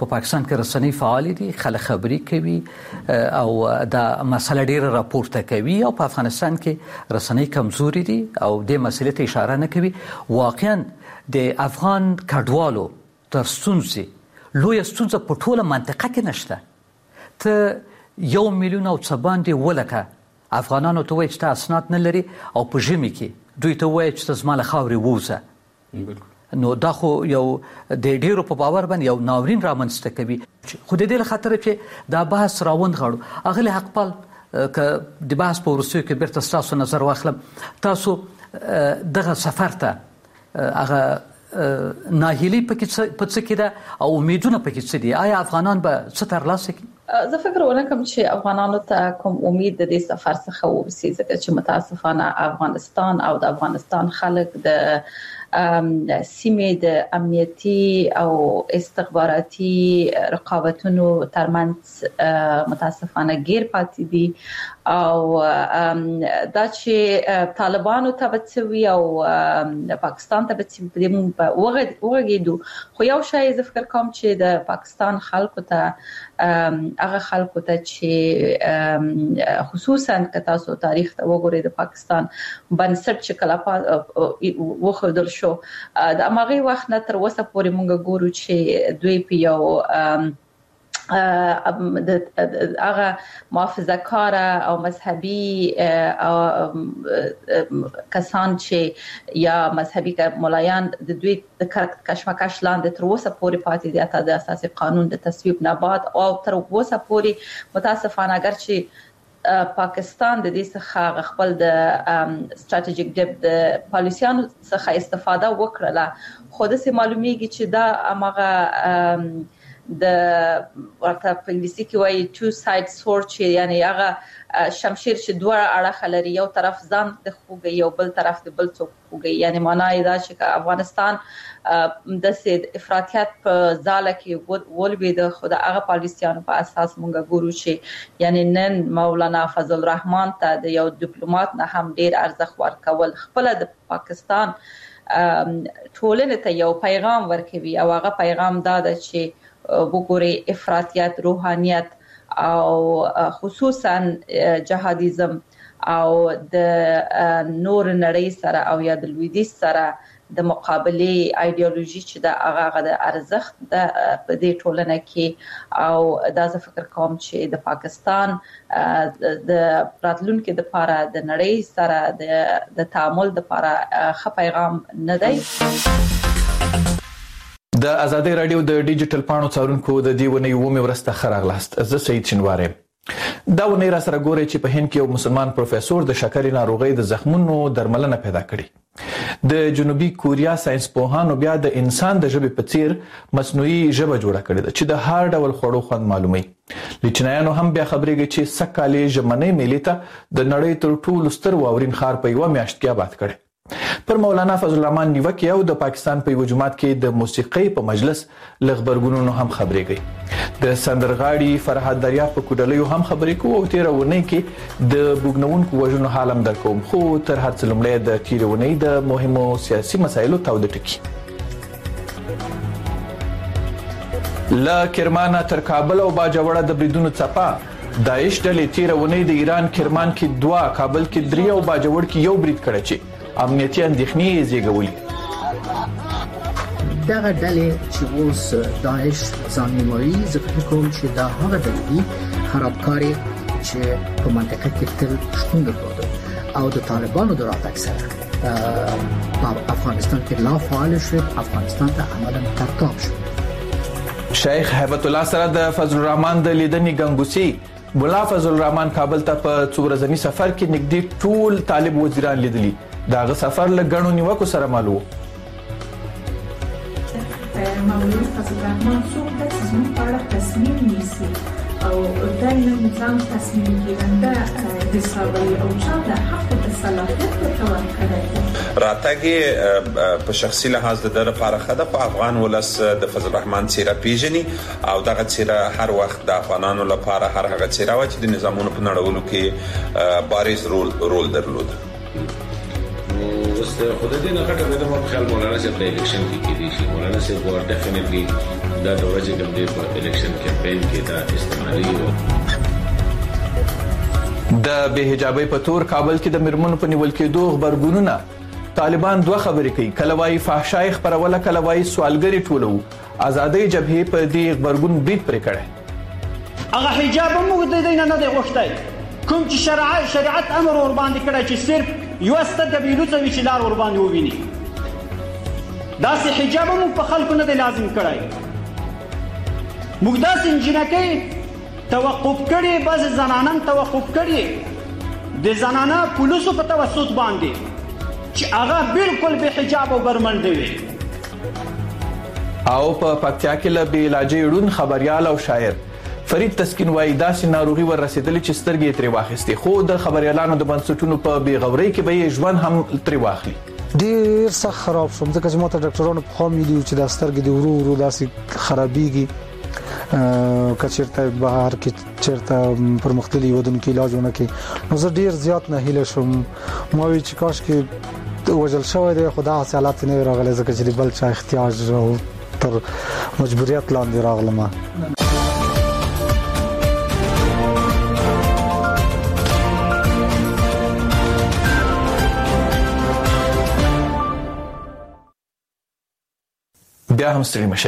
په پاکستان کې رسنۍ فعال دي، خلک خبري کوي او دا مسله ډیره راپورته کوي، او په افغانستان کې رسنۍ کمزوري دي او د مسلې ته اشاره نه کوي. واقعا د افغان کډوالو تر ستونزې لویه ستونزه په ټوله منطقه کې نشته. ته یو میلیون او څه باندې ولکه افغانانو ته وایي چې ته اسناد نه لري او په ژمي کې دوی ته وایي چې ته زما له خاورې ووځه، نو دا خو یو د ډیرو په باور باندې یو ناورین رامنځته کوي. خو د دې له خاطر چې دا بحث راوند غواړو، اغلی حقپال که د بحث په وروستیو کې بیرته ستاسو نظر واخلم، تاسو دغه سفر ته هغه ناهیلي پکې په څه کې ده او امیدونه پکې څه دي؟ آیا افغانان به څه ترلاسه کړي؟ زه فکر ونه کوم چې افغانانو ته کوم امید د دې سفر څخه وبسي، ځکه چې متاسفانه افغانستان او د افغانستان خلک د سیمې د امنیتي او استخباراتي رقابتونو ترمنځ متاسفانه غیر پاتې دي، او دا چې طالبانو ته بچوي او پاکستان ته بچوي په وګړو، خو یو شی زه فکر کوم چې د پاکستان خلکو ته هغه خلکو ته چې خصوصا که تاسو تاریخ ته وګورئ د پاکستان بنسټ چې کله وخدل شو د امغه وخت نه تر اوسه پورې مونږ ګورو چې دوی په یو د هغه محافظه کار او مذهبي کسان چې یا مذهبي مولایان د دوی د کشمکش لاندې تر اوسه پورې پاتې دي، اته د اساسي قانون د تصویب نه بعد او تر اوسه پورې متاسفانه اگر چې پاکستان د دې څخه خپل د استراتیژیک ډیپ د پالیسیانو څخه استفاده وکړه، خو د سه معلومیږي چې دا امغه د ورته په انګلیسي کې وایي two side sword، چې یعنی هغه شمشیر چې دوه اړخ لري، یو طرف ځان د خوږي یو بل طرف د بل څوک خوږي، یعنی معنی دا چې افغانستان د سید افراطیت په ځاله کې ولوي د خدای هغه پالیسیانو په اساس مونږ ګورو چې یعنی نن مولانا فضل الرحمن ته د یو ډیپلوماټ نه هم ډیر ارزښت ورکول، خپل د پاکستان ټولنې ته یو پیغام ورکوي، او هغه پیغام دا ده چې وګوري افراطیت، روحانیت او خصوصا جهادیزم او د نور نړۍ سره او یا د لویدیځ سره د مقابله ایدئولوژي چې د هغه د ارزښت د په دې ټولنه کې، او دا زه فکر کوم چې د پاکستان د راتلونکو د لپاره د نړۍ سره د تعامل لپاره ښه پیغام نه دی. د ازادي رادیو د ډیجیټل پاڼو څارونکو د دې ونې ومه ورسته خراغلاست. زه سید شنواره. دا ونې را سره ګوري چې په هند کې یو مسلمان پروفیسور د شکرې ناروغۍ د زخمونو درملنه پیدا کړي. د جنوبي کوریا ساينس پوهانو بیا د انسان د ژبې په څیر مصنوعي ژبه جوړه کړې ده چې د هر ډول خوړو خوند معلومي. لچنایانو هم بیا خبرېږي چې سکهالي ژمنې ملي ته د نړۍ تر ټولو ستر واورین ښار په یو میاشت کې آباد کړي. پر مولانا فضل الرحمن نیوکه او د پاکستان په یو جماعت کې د موسیقۍ په مجلس لغبرګونونو هم خبرېږي. د سندرغاړي فرحات دریا په کوډلیو هم خبرې کوو او تیرونه کې د بوګنونکو وژنو حالم درکوم، خو تر هر څه لومړی د تیرونه د مهمو سیاسي مسایلو تاود ټکی. لا کرمان تر کابل او باجوړه د بریدونو چپا داعش ډلې تیرونه د ایران کرمان کې دوا، کابل کې درې او باجوړ کې یو برید کړی چې امنیتي اندېښنې زیږولې. دغه ډلې چې اوس داعش ځانمومي، زه فکر کوم چې دا هغه ډلې خرابکاري چې په منطقه کې تل شتون درلود او د طالبانو د راتګ سره په افغانستان کې لا فعال شو، افغانستان ته عملاً ترتاب شو. شیخ هیبت الله سره د فضل الرحمن د لیدنې ګنګوسي. مولا فضل الرحمن کابل ته په څو ورځني سفر کې نږدې ټول طالب وزیران لیدلي. داغه سفر له غنو نیوکو سره مالو. مولوی فضل الرحمن څوک د زموږ په اړه تصمیم نیسي او دا نظام تصمیم کېدنده حسابي او چا د حق د صلاحیت په ورکړه راتګي په شخصي لحاظ د لپاره خده په افغان ولس د فضل الرحمن سیره پیژني او دغه سیره هر وخت د افغانانو لپاره هر هغه سیره و چې د نظامونو په نړولو کې بارز رول رول درلود. اوس خود دې نه کټه د خپل مولانا صاحب د الیکشن کې کېدی شي. مولانا صاحب ور ډیفینټلی دا د ورځې کوم دی په الیکشن کمپاین کې دا استعمالي و. د بې حجابۍ په تور کابل کې د میرمنو په نیول کېدو خبرګونونه. طالبان دوه خبرې کوي، کله وایي فحشای خپروله، کله وایي سوالګري ټولو. آزادۍ جبهې په دې خبرګون برید پرې کړی. هغه حجاب هم موږ د دې نه نه دی غوښتی، کوم چې شرعت شریعت امر ور باندې کړی چې صرف یوه سترګه بېلوڅه وي چې لار ور باندې وویني. داسې حجاب هم په خلکو نه دی لازم کړی. موږ داسې نجونکۍ توقف کړي، بعضې زنانه توقف کړي د زنانه پولیسو په توسط باندې چې هغه بالکل بې حجاب او برمنډې وي. او په پکتیا کې له بې علاجۍ ړوند خبریال او شاعر فرید تسکین وایي داسې ناروغي ور رسېدلې چې سترګې یې ترې واخیستې، خو د خبریالانو د بنسټونو په بې غورۍ کې به یې ژوند هم ترې واخلي. ډېر سخت خراب شوم ځکه چې ماته ډاکټرانو پخوا ویلي وو چې دا سترګې دې ورو ورو داسې خرابېږي، که چېرته بهر کې چېرته پرمختللي هېوادونو کې علاج ونه کړي. نو زه ډېر زیات ناهیله شوم، ما وایي چې کاشکې وژل شوی دی، خو داسې حالات نه وي راغلی ځکه چې د بل چا احتیاج او تر مجبوریت لاندې راغلم. بیا هم ستړي مشئ.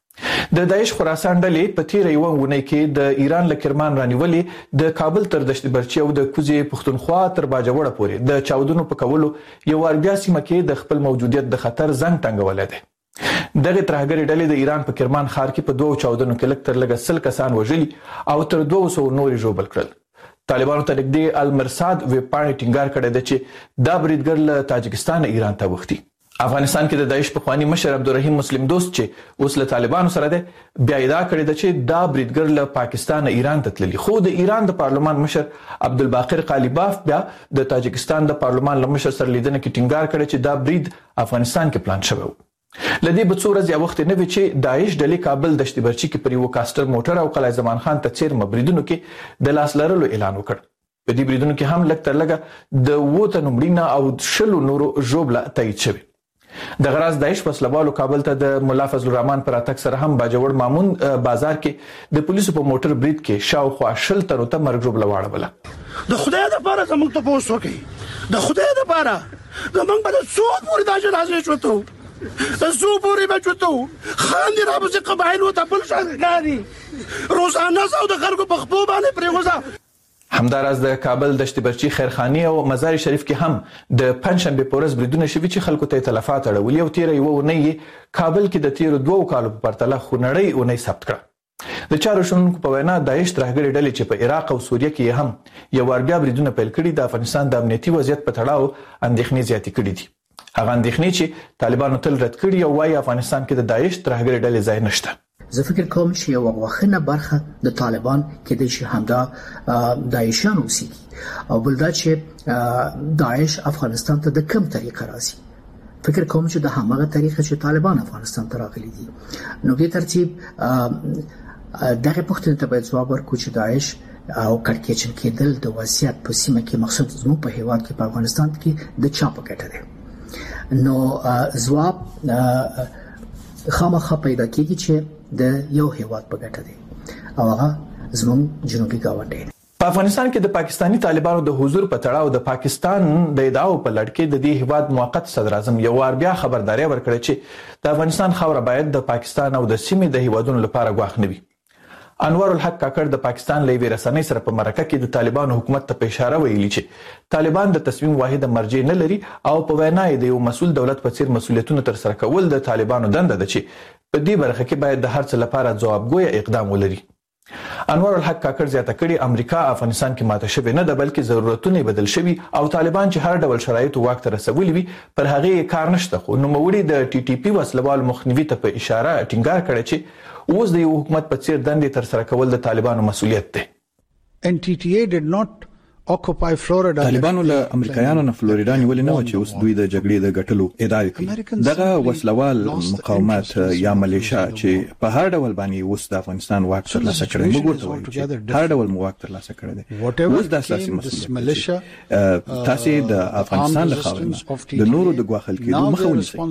د داعش خراسان ډلې په تیره یوه اونۍ کې د ایران له کرمان رانیولې د کابل تر دشت برچي او د کوزې پښتونخوا تر باجوړه پورې د چاودنو په کولو یو وار بیا سیمه کې د خپل موجودیت د خطر زنګ ټنګولی دی. دغه ترهګرې ډلې د ایران په کرمان ښار کې په دوو چاودنو کې لږ تر لږه سل کسان وژلي او تر دوه سوه نور یې ژوبل کړل. طالبانو ته نږدې المرصاد ویبپاڼې ټینګار کړی دی چې دا بریدګر له تاجکستان ایران ته وختي. افغانستان کې د داعش پخوانی مشر عبدالرحیم مسلم دوست چې اوس له طالبانو سره دی، بیا ادعا کړې ده چې دا بریدګر له پاکستان ایران ته تللی، خو د ایران د پارلمان مشر عبدالباقر قالیباف بیا د تاجکستان د پارلمان له مشر سره لیدنه کې ټینګار کړی چې دا برید افغانستان کې پلان شوی و. لدې به څو ورځې وخت نه وي چې داعش ډلې کابل دشت برچي کې پر یو کاسټر موټر او قلعه زمان خان ته څیرمه بریدونو کې د لاس لرلو اعلان وکړ. په دې بریدونو کې هم لږ تر لږه د اووه تنو مړینه او شلو نورو ژوبله تایید شوې. دغه راز داعش وسلوالو کابل ته د ملا فضل الرحمن پر اتک سره هم باجوړ مامون بازار کې د پولیسو په موټر برید کې شاوخوا شل تنو ته مرګ ژوبله واړوله. د خدای دپاره زموږ تپوس وکړئ، د خدای دپاره زموږ به د څو پورې دا جنازې چوتو د څو پورې به چوتو خاندي رابسې قبایلو ته بل شان ښکاري روزانه او د خلکو په خپو باندې پرېوځه. همداراز د کابل دشت برچي خیرخاني او مزار شریف کې هم د پنځشنبې په ورځ بریدونه شوي چې خلکو ته تلفات اړولي او تیره یوه اونۍ کابل کې د تیرو دوو کالو په پرتله خونړۍ اونۍ ثبت کړه. د چارو شنونکو په وینا داعش ترهګرې ډلې چې په عراق او سوریه کې هم یو وار بیا بریدونه پیل کړي د افغانستان د امنیتي وضعیت په تړاو اندېښنې زیاتې کړي دي. هغه اندېښنې چې طالبانو تل رد کړي او وایي افغانستان کې د داعش ترهګرې ډلې ځای نشته. زه فکر کوم چې یو غوښنه برخه د طالبان کې د شي همدا داعشان اوسېږي او بل دا چې داعش افغانستان ته د کوم طریقه راځي. فکر کوم چې د همغه طریقه چې طالبان افغانستان ته راغلي دي. نو په ترتیب دغه پوښتنه ته باید ځواب ورکړو چې داعش او کړکېچن کېدل د وضعیت په سیمه کې مقصد زموږ په هیواد کې په افغانستان کې د چا په ګټه دی. نو ځواب خامخا پیدا کېږي چې د یو هیواد په ګټه دی او هغه زموږ جنوبي ګاونډی دی. په افغانستان کې د پاکستانی طالبانو د حضور په تړاو د پاکستان د ادعاو په لړ کې د دې هیواد موقت صدر اعظم یو وار بیا خبرداري ورکړه چې د افغانستان خاوره باید د پاکستان او د سیمې د هیوادونو لپاره ګواښ نه وي. انوار الحق کاکړ د پاکستان له یوې رسنۍ سره په مرکه کې د طالبانو حکومت ته په اشاره ویلي چې طالبان د تصمیم واحده مرجع نه لري او په وینا یې د یو مسؤل دولت په څیر مسؤلیتونه تر سره کول د طالبانو دنده ده چې په دې برخه کې باید د هر څه لپاره ځوابګوی اقدام ولري. انوار الحق کاکړ زیاته کړي امریکا افغانستان کې ماته شوی نه ده بلکې ضرورتونه بدل شوي او طالبان چې هر ډول شرایط واک ته رسولي وي پر هغه کار نشته. خو نوموړي د ټي ټي پی وسلوال مخنیوي ته په اشاره ټینګار کړی چې اوس د یو حکومت په څیر دندې تر سره کول د طالبانو مسؤلیت دی. N T T A did not occupy Florida. طالبانو له امریکایانو نه فلوریدا نیولې نه و چې اوس دوی د جګړې د ګټلو ادعا کوي. دغه وسلوال مقاومت یا ملیشیا چې په هر ډول باندې اوس د افغانستان واک ترلاسه کړی موږ ورته وایو چې هر ډول واک ترلاسه کړی دی. اوس د اساسي مسؤلیت تاسو د افغانستان د خاورې د نورو د ګواښل کېدو مخه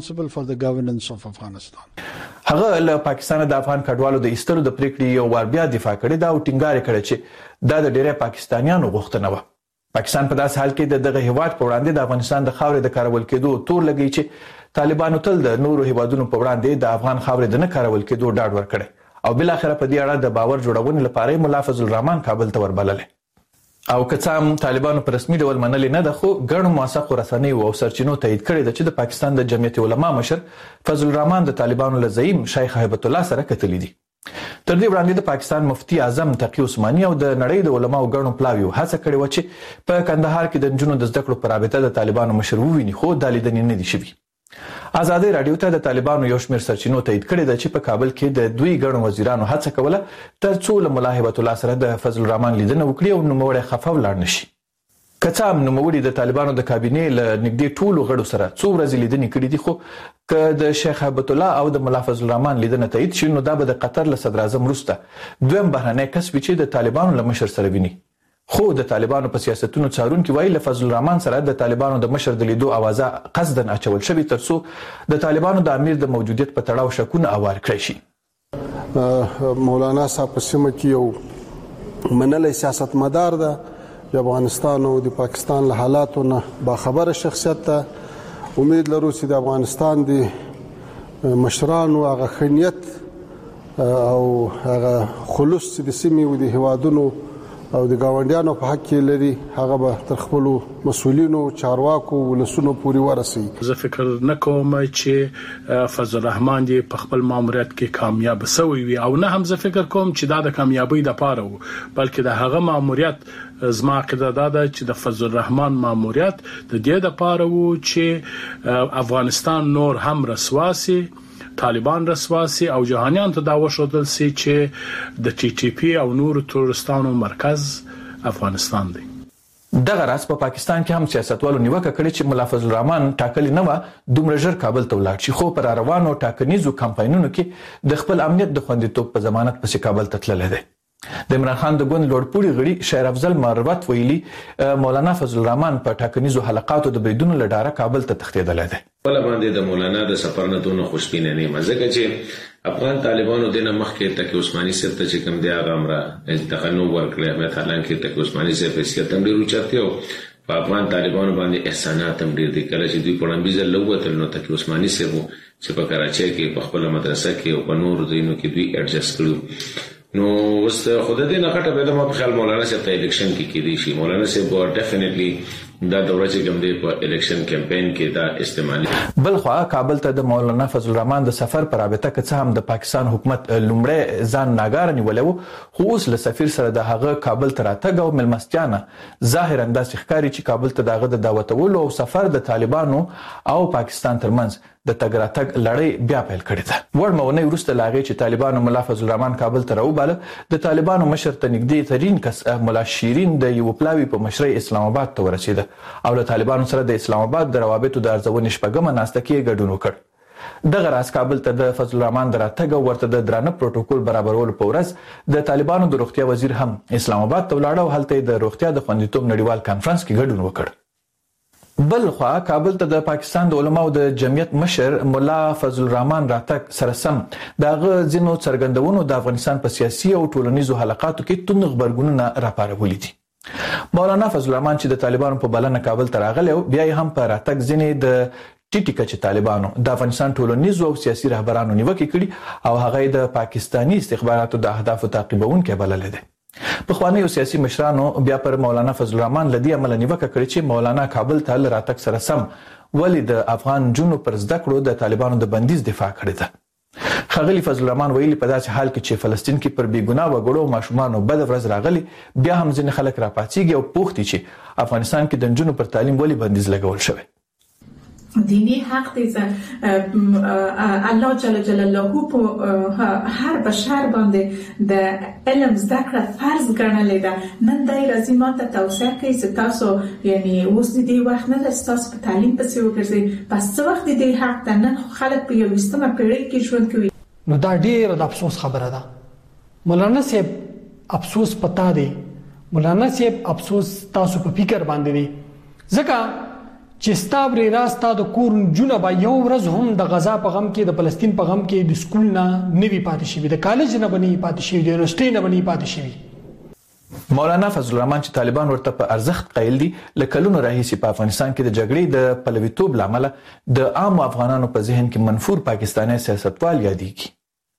ونیسئ. هغه له پاکستان د افغان کډوالو د ایستلو د پریکړې یو وار بیا دفاع کړې دا او ټینګار کړی چې دا د ډېری پاکستانیانو غوښتنه و. پاکستان په داس حال کې د دغه هیواد په وړاندې د افغانستان د خاورې د کارول کېدو تور لګی چې طالبانو تل د نورو هیوادونو په وړاندې د افغان خاورې د نه کارول کېدو ډاډ ورکړي او بل اخر په دې اړه د باور جوړونې لپاره مولا فضل الرحمن کابل ته وربلل. او که څه هم طالبانو په رسمي ډول منلې نه ده خو ګڼو موثقو رسنیو او سرچینو تایید کړی ده چې د پاکستان د جمعیت علما مشر فضل الرحمن د طالبانو له زعیم شیخ هیبت الله سره کتلې دي. تر دې وړاندې د پاکستان مفتی اعظم تقی عثماني او د نړۍ د علماو ګڼو پلاویو هڅه کړې و چې په کندهار کې د نجونو د زده کړو په رابطه د طالبانو مشر وویني خو د لیدنې نه دي شوي. آزادۍ رادیو ته د طالبانو یو شمېر سرچینو تایید کړی ده چې په کابل کې د دوی ګڼو وزیرانو هڅه کوله ترڅو له ملا هیبت الله سره د فضل الرحمن لیدنه وکړي او نوموړی خفه ولاړ نشي. که څه هم نوموړي د طالبانو د کابینې له نږدې ټولو غړو سره څو ورځې لیدنې کړې دي خو که د شیخ هیبت الله او د ملا فضل الرحمن لیدنه تایید شي نو دا به د قطر له صدر اعظم وروسته دویم بهرنی کس وي چې د طالبانو له مشر سره ویني. خو د طالبانو په سیاستونو څارونکي وایي له فضل الرحمن سره د طالبانو د مشر د لیدو اوازه قصداً اچول شوې ترڅو د طالبانو د امیر د موجودیت په تړاو شکونه اوار کړی شي. مولانا صاحب په سیمه کې یو منلی سیاستمدار ده د افغانستان او د پاکستان له حالاتو نه باخبره شخصیت ته امید لرو چې د افغانستان د مشرانو هغه خنیت او هغه خلوص چې د سیمې او د هیوادونو او د گاونډیانو په حق کې لري هغه به تر خپل مسؤلینو چارواکو ولسونو پورې ورسي. زه فکر نه کوم چې فضل الرحمن دی په خپل ماموریت کې کامیاب شوی وي او نه هم زه فکر کوم چې دا د کامیابی لپاره وو بلکې د هغه ماموریت زما عقیده دا ده چې د فضل الرحمن ماموریت د دې لپاره وو چې افغانستان نور هم رسواسي طالبان رسواسي او جهانیان ته دا وشودل سي چې د ټي ټي پی او نور تورستانو مرکز افغانستان دی. دغه راز په پا پاکستان کې هم سیاستوالو نیوکه کړې چې ملا فضل الرحمن ټاکلې نه و دومره ژر کابل ته ولاړ شي خو پر روانو ټاکنیزو کمپاینونو کې د خپل امنیت د خوندیتوب په ضمانت پسې کابل ته تللی دی. د عمران خان د ګوند لوړپوړي غړي شیر افضل مروت ویلي مولانا فضل الرحمن په ټاکنیزو حلقاتو د بریدونو لډاره کابل ته تښتېدلی دی. بل باندې د مولانا د سفر نه دونه خوشبینه نه مزګه چې افغان طالبانو دنه مخکې تک عثماني سره ته چې کوم دی هغه امره تخنو ورکړي مې حالان کې تک عثماني سره په سیاست هم ډیرو چاته او په افغان طالبانو باندې احسانات هم ډیر دي کله چې دوی په لمبیزه لوتل نو تک عثماني سره چې په کراچۍ کې په خپل مدرسه کې او په نور دینو کې دوی اډجست کړو نو واست خود دې نه کټه به د ما په خیال مولانا صاحب ته الیکشن کې کې دي شي مولانا صاحب ور ډیفینټلی دا دوره چې کوم دی په الیکشن کمپاین کې دا استعمالي. بل خو کابل ته د مولانا فضل الرحمن د سفر پر رابطه کې څه هم د پاکستان حکومت لومړی ځان ناګار نیولې خو اوس له سفیر سره د هغه کابل ته راتګ او ملمستیانه ظاهرا داسې ښکاري چې کابل ته دغه د دعوتولو او سفر د طالبانو او پاکستان ترمنځ د تګ راتګ لړۍ بیا پیل کړې ده. وړ مونې وروسته لاغې چې طالبانو ملا فضل الرحمن کابل ته راوباله د طالبانو مشر ته نږدې ترين کس ملا شیرین د یو پلاوی په مشرۍ اسلام آباد ته ورسېده او له طالبانو سره د اسلام آباد د روابطو د ارزونې شپږمه ناسته کې ګډون وکړ. دغه راز کابل ته د فضل الرحمن د راتګ او ورته د درانه پروتوکول برابرولو په ورځ د طالبانو د روغتیا وزیر هم اسلام آباد ته ولاړ او هلته د روغتیا د خوندیتوب نړیوال کانفرنس کې ګډون وکړ. بل خو کابل ته د پاکستان د علماو د جمعیت مشر مولا فضل الرحمن راتګ سره سم دغه ځینو څرګندونو د افغانستان په سیاسي او ټولنیزو حلقاتو کې توند خبرګونونه راپارولي دي. مولانا فضل الرحمن چې د طالبانو په بلنه کابل ته راغلی او بیا هم په راتګ ځینې د ټیټی کچې طالبانو د افغانستان ټولنیزو او سیاسي رهبرانو نیوکه کړي او هغه د پاکستانی استخباراتو د اهدافو تعقیبونکي بللې ده. په خواني سیاسي مشرانو بیا پر مولانا فضل الرحمن لدی عمل نیوکه کړی چې مولانا کابل ته راتګ سره سم ولې د افغان جنو پر زده کړو د طالبانو د بندیز دفاع کړې ده. خغلی فضل الرحمن ویلي په داسې حال کې چې فلسطین کې پر بیګناه وګړو ماشومان بد ورځ راغلي بیا هم ځین خلک راپاتېږي او پوښتنه چې افغانستان کې د جنو پر تعلیم ولې بندیز لګول شوی. دینی حق دی الله جل جلاله په هر بشر باندې د علم زده کړه فرض ګڼلې ده. نن دای راځي ماته توصیه کوي چې تاسو یعنی اوس دې وخت نه ده تاسو په تعلیم پسې وګرځئ، پس څه وخت دې حق ته نن خلک په یوویشتمه پیړۍ کې ژوند کوي. نو دا ډېره د افسوس خبره ده. مولانا صاحب افسوس پتا دی، مولانا صاحب افسوس تاسو په فکر باندې دی، ځکه چې ستابري راستا د کور جونه با یو ورځ هم د غزا په غم کې، د فلسطین په غم کې، د سکول نه نوي پاتې شي، د کالج نه بني پاتې شي، د یونیورسيټي نه بني پاتې شي. مولانا فضل الرحمن چې طالبان ورته په ارزښت قایل دي، لکلونو راهیسي په افغانستان کې د جګړې د پلویتوب لامل د عام افغانانو په ذهن کې منفور پاکستاني سیاستوال یادېږي.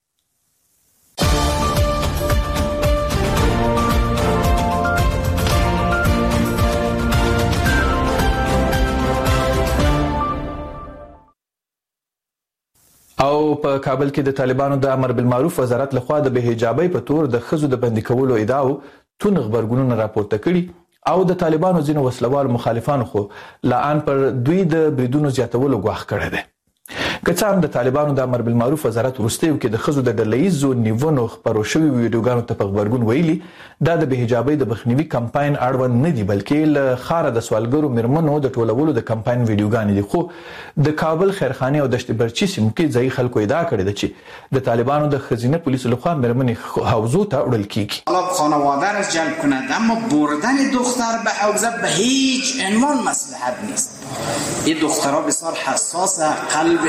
او په کابل کې د طالبانو د امر بالمعروف وزارت لخوا د بهجابۍ په تور د ښځو د بندي کولو ادعاو تون خبرګونونه راپورته کړي او د طالبانو ځینو وسلوال مخالفانو خو لعن پر دوی د بریدونو زیاتولو غواخ کړی دی. که څه هم د طالبانو د امر بالمعروف وزارت وروستیو کې د ښځو د ډلهییزو نیونو خپرو شوي ویډیوګانو ته په غبرګون ویلي دا د بهجابۍ د مخنیوي کمپاین اړوند نه دي، بلکې له ښاره د سوالګرو میرمنو د ټولولو د کمپاین ویډیوګانې دي. خو د کابل خیرخانې او دشت برچي سیمو کې ځایي خلکو ادعا کړې ده چې د طالبانو د ښځینه پولیسو لخوا میرمنې حوزو ته وړل کیږي. طلب خانواده را جلب کند، اما بردن دختر به حوزه به هیچ عنوان مصلحت نیست. این دخترها بسیار حساسه، قلب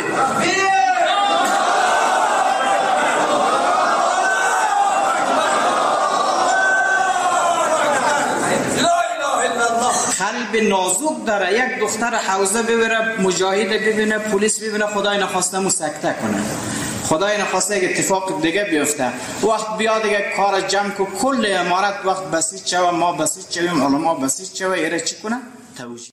قلب نازک داره. یک دختر حوزه ببره، مجاهد ببینه، پلیس ببینه، خدای نخواسته مو سکته کنه، خدای نخواسته یک اتفاق دیگه بیفته، وقت بیاد دیگه کار جمع کو کل امارت وقت بسیج شوه، ما بسیج شویم، علما بسیج شوه، ایره چی کنه؟ توجیه.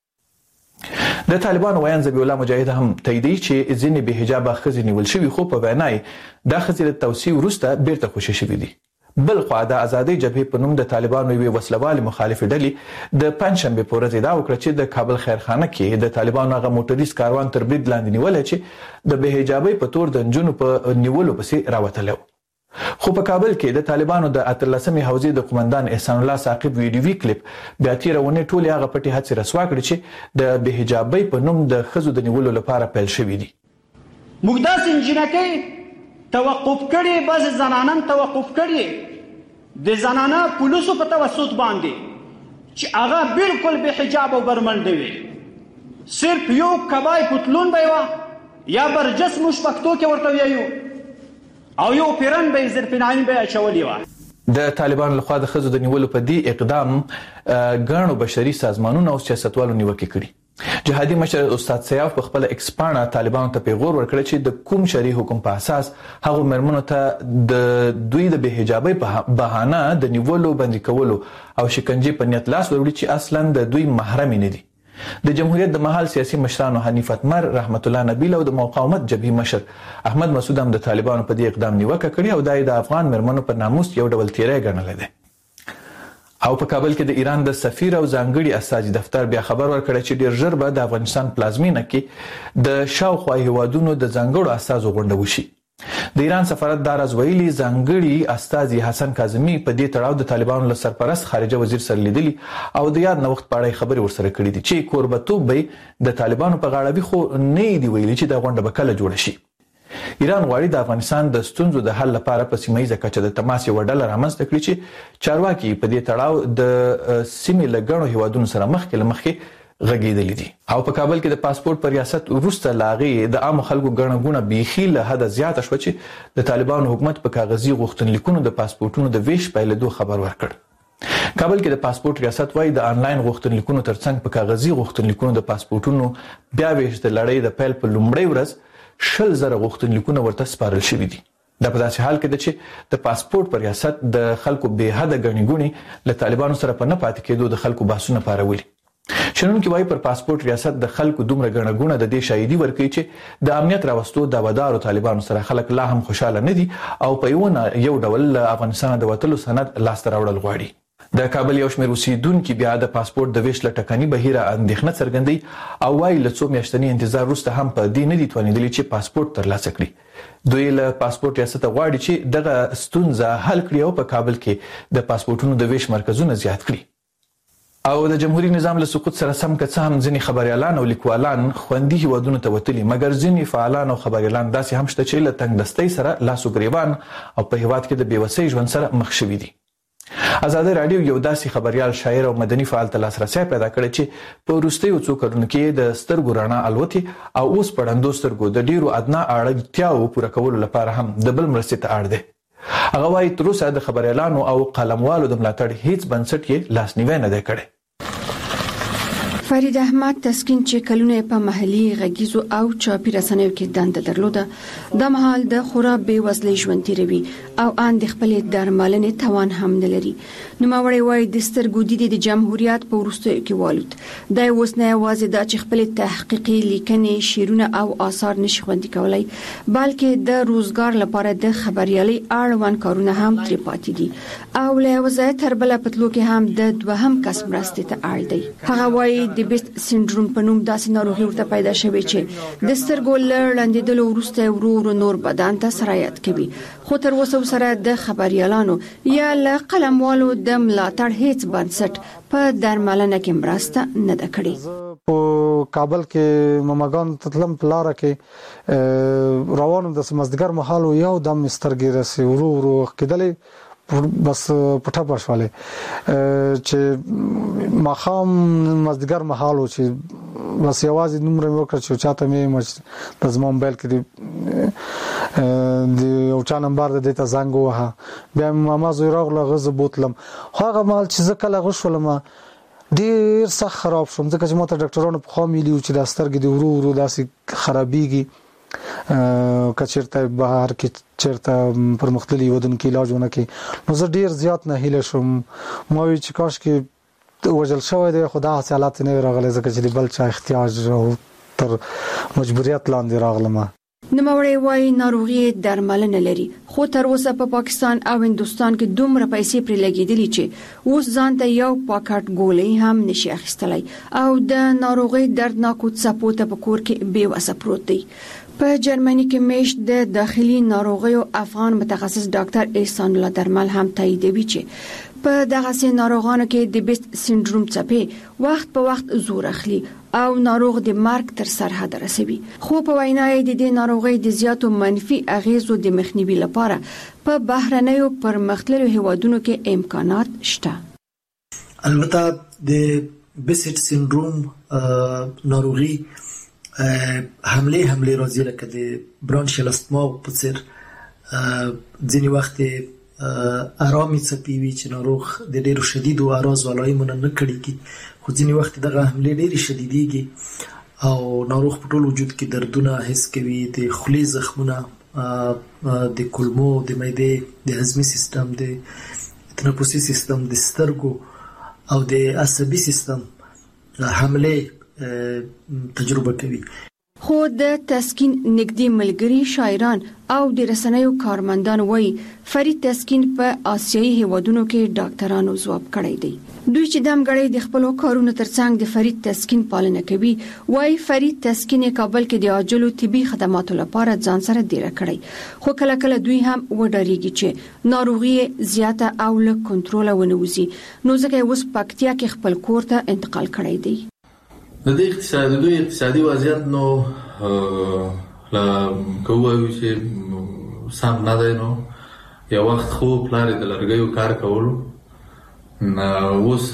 د طالبانو ویان ذبیح الله مجاهد هم تاییدوي چې ځینې بېحجابه ښځې نیول شوي، خو په وینا یې دا ښځې له توصیې وروسته بیرته خوشي شوي دي. بل خوا د ازادۍ جبهې په نوم د طالبانو یوې وسلوالې مخالفې ډلې د پنجشنبې په ورځ ادعا وکړه چې د کابل خیرخانه کې د طالبانو هغه موټریز کاروان تر برید لاندې نیولی چې د بېحجابۍ په تور د نجونو په نیولو پسې راوتلی و. خو په کابل کې د طالبانو د اتلسمې حوزې د قومندان احسان الله ثاقب ویډیوي کلیپ بیا تېره اونۍ ټولې هغه پټې هڅې رسوا کړې چې د بېحجابۍ په نوم د ښځو د نیولو لپاره پیل شوي دي. موږ داسې نجونکۍ توقف کړې، بعضې زنانان توقف کړې د زنانه پولیسو په توسط باندې چې هغه بالکل بېحجاب او برمنډې وي، صرف یو کبای پتلون به یې وه یا برجس موږ پښتو کې ورته وایو، او یو پیرن به زرپناین به اچولی و. د طالبانو لخوا د ښځو د نیولو په دې اقدام ګڼو بشري سازمانونو او سیاستوالو نیوکې کړي. جهادي مشر استاد سیاف په خپل ایکس پاڼه طالبانو ته پیغور ورکړی چې د کوم شرعي حکم په اساس هغو میرمنو ته د دوی د بېحجابۍ په بهانه د نیولو، بندي کولو او شکنجې په نیت لاس وروړي چې اصلا د دوی محرمې نه دي. د جمهوریت د مهال سیاسي مشرانو حنیف اتمر، رحمت الله نبیل او د مقاومت جبهې مشر احمد مسعود هم د طالبانو په دې اقدام نیوکه کړې او دا یې د افغان میرمنو په ناموس یو ډول تیری ګڼلی دی. او په کابل کې د ایران د سفیر او ځانګړي استازي دفتر بیا خبر ورکړی چې ډیر ژر به د افغانستان پلازمینه کې د شاوخوا هیوادونو د ځانګړو استازو غونډه وشي. د ایران سفارت دا راز ویلي ځانګړي استازي حسن کاظمي په دې تړاو د طالبانو له سرپرست خارجه وزیر سره لیدلي او د یاد نوښت په اړه خبرې ورسره کړې دي چې کوربتوب به د طالبانو په غاړه وي، خو نه یې دي ویلي چې دا غونډه به کله جوړه شي. ایران غواړي د افغانستان د ستونزو د حل لپاره په سیمه ییزه کچه د تماس یوه ډله رامنځته کړي چې چارواکي په دې تړاو د سیمې له ګڼو هیوادونو سره مخکې له مخکې غږېدلي دي. او په کابل کې د پاسپورت په ریاست وروسته له هغې د عامو خلکو ګڼه ګوڼه بیخي له حده زیاته شوه چې د طالبانو حکومت په کاغذي غوښتنلیکونو د پاسپورټونو د ویش پیلېدو خبر ورکړ. کابل کې د پاسپورت ریاست وايي د آنلاین غوښتنلیکونو ترڅنګ په کاغذي غوښتنلیکونو د پاسپورټونو بیا ویش د لړۍ د پیل په لومړۍ ورځ شل زره غوښتنلیکونه ورته سپارل شوي دي. دا په داسې حال کې ده چې د پاسپورت په ریاست د خلکو بې حده ګڼې ګوڼې له طالبانو سره په نه پاتې کېدو د خلکو بحثونه پارولي. شنونکي وایي پر پاسپورت ریاست د خلکو دومره ګڼه ګوڼه د دې شاهدي ورکوي چې د امنیت راوستو دعوادارو طالبانو سره خلک لا هم خوشحاله نه دي او په یو یو ډول له افغانستانه د وتلو سند لاسته راوړل غواړي. د کابل یو شمېر اوسیدونکي بیا د پاسپورت د ویش له ټکني بهیره اندېښنه څرګندوي او وایي له څو میاشتني انتظار وروسته هم په دې نه دي توانېدلي چې پاسپورت ترلاسه کړي. دوی له پاسپورت ریاسته غواړي چې دغه ستونزه حل کړي او په کابل کې د پاسپورتونو د ویش مرکزونه زیات کړي. او د جمهوریت نظام له سقوط سره سم که څه هم ځینې خبریالان او لیکوالان خوندي هیوادونو ته وتلي، مګر ځینې فعالان او خبریالان داسې هم شته چې له تنګدستۍ سره لاس و ګریوان او په هیواد کې د بېوسۍ ژوند سره مخ شوي دي. ازادي راډیو یو داسې خبريال، شاعر او مدني فعال ته لاسرسي پیدا کړی چې په وروستیو څو کلونو کې د سترګو رڼا الوتي او اوس په ړندو سترګو د ډیرو ادنا اړتیاو پوره کولو لپاره هم د بل مرستې ته اړ دی. هغه وایي تر اوسه د خبریالانو او قلموالو د ملاتړ هیڅ بنسټ یې لاسنیوی نه دی کړی. فرید احمد تسکین چې کلونه په محلي غږیزو او چاپی رسنیو کې دنده درلوده، د مهال د خورا بې وزلۍ ژوند تیروي او ان د خپل درملنې توان هم نه لري. نوموړی وایي د سترګو دید د جمهوریت په وروستیو کې والوت. دا اوس نه یوازې دا چې خپل تحقیقي لیکنې، شعرونه او آثار نشي خوندي کولای، بلکې د روزګار لپاره د خبريالۍ اړوند کارونه هم ترې پاتې دي او له وضعیت تر بل پتلو کې هم د دوهم کس مرستې ته اړ دی. هغه وایي د بیست سینډروم په نوم داسې ناروغي ورته پیدا شوې چې د سترګو له ړندېدلو وروسته ورو ورو نور بدن ته سرایت کوي، خو تر اوسه سره د خبريالانو یا له قلموالو د ملاتړ هیڅ بنسټ په درملنه کې مرسته نه ده کړې. په کابل کې مماګان تتلم په لار کې روانو د سمزدګر محل یو دم سترګې رسي ورو ورو کېدلې بس پټه پښواله چې مخام مزدګر محالو چې بس یوازې نمبر وکړ چې چاته مې د زما موبایل کې د یو چا نمبر د ته زنګ وها، بیا ما زوی راغله غزه بوتلم. هغه مال چې زه کله غوښولم ډیر سخت خراب شوم، ځکه چې ماته ډاکټرانو په خوا ملي چې د سترګې د ورو ورو داسې خرابېږي کچرته بهر کې چیرته پر مختلفي ودونو کې علاجونه کې. نو زه ډیر زیات نه هیله شوم، ما وی چې کاش کې وجل شوی دی، خدا حالات نه راغلی ځکه چې بل چا احتیاج او تر مجبوریت لاندې راغلم. نوموړی وایي ناروغي درملنه لري، خو تر اوسه په پا پاکستان او هندستان کې دومره پیسې پرې لګېدلې چې اوس ځان ته یو پاکټ ګولۍ هم نشي اخیستلی او د ناروغي دردناکو څپو ته په کور کې بې وسه پروت دی. په جرمني کې میشت د داخلي ناروغیو افغان متخصص ډاکټر احسان الله درمل هم تاییدوي چې په دغه سي ناروغانو کې د بیست سینډروم څپې وخت په وخت زور اخلي او ناروغ د مرګ تر سرحد رسوي. خو په وینا یې د دې ناروغي د زیاتو منفي اغیزو د مخنیوي لپاره په بهرنیو پرمختللو هیوادونو کې امکانات شته. البته د بیست سینډروم ناروغي حمله حمله راځي لکه د برانشیل استما په څیر ځینې وخت آرامي څپې وي چې ناروغ د ډېرو شدیدو اعراض علایمو نه کړي، خو ځینې وخت دغه حمله ډېرې شدیدېږي او ناروغ په ټول وجود کې دردونه حس کوي، د خولې زخمونه، د کولمو، د معدې، د هضمي سیستم، د تنفسي سیستم، د سترګو او د عصبي سیستم حمله تجربه کوي. خو د تسکین نږدې ملګری، شاعران او د رسنیو کارمندان وایي فرید تسکین په آسیایي هیوادونو کې ډاکټرانو ځواب کړی دی. دوی چې دمګړی د خپل کارونو ترڅنګ د فرید تسکین پالنه کوي، وایي فرید تسکین کابل کې د عاجلو طبي خدماتو لپاره ځان سره ډیره کړی، خو کله کله دوی هم وډاریږي چې ناروغي زیاته او له کنټروله ونوځي، نو ځکه اوس پکتیا کې خپل کور ته انتقال کړی دی. د دې اقتصادي دوی اقتصادي وضعیت نو لا کوو چې سم نه دی. نو یو وخت خو پلار د لرګیو کار کولو، اوس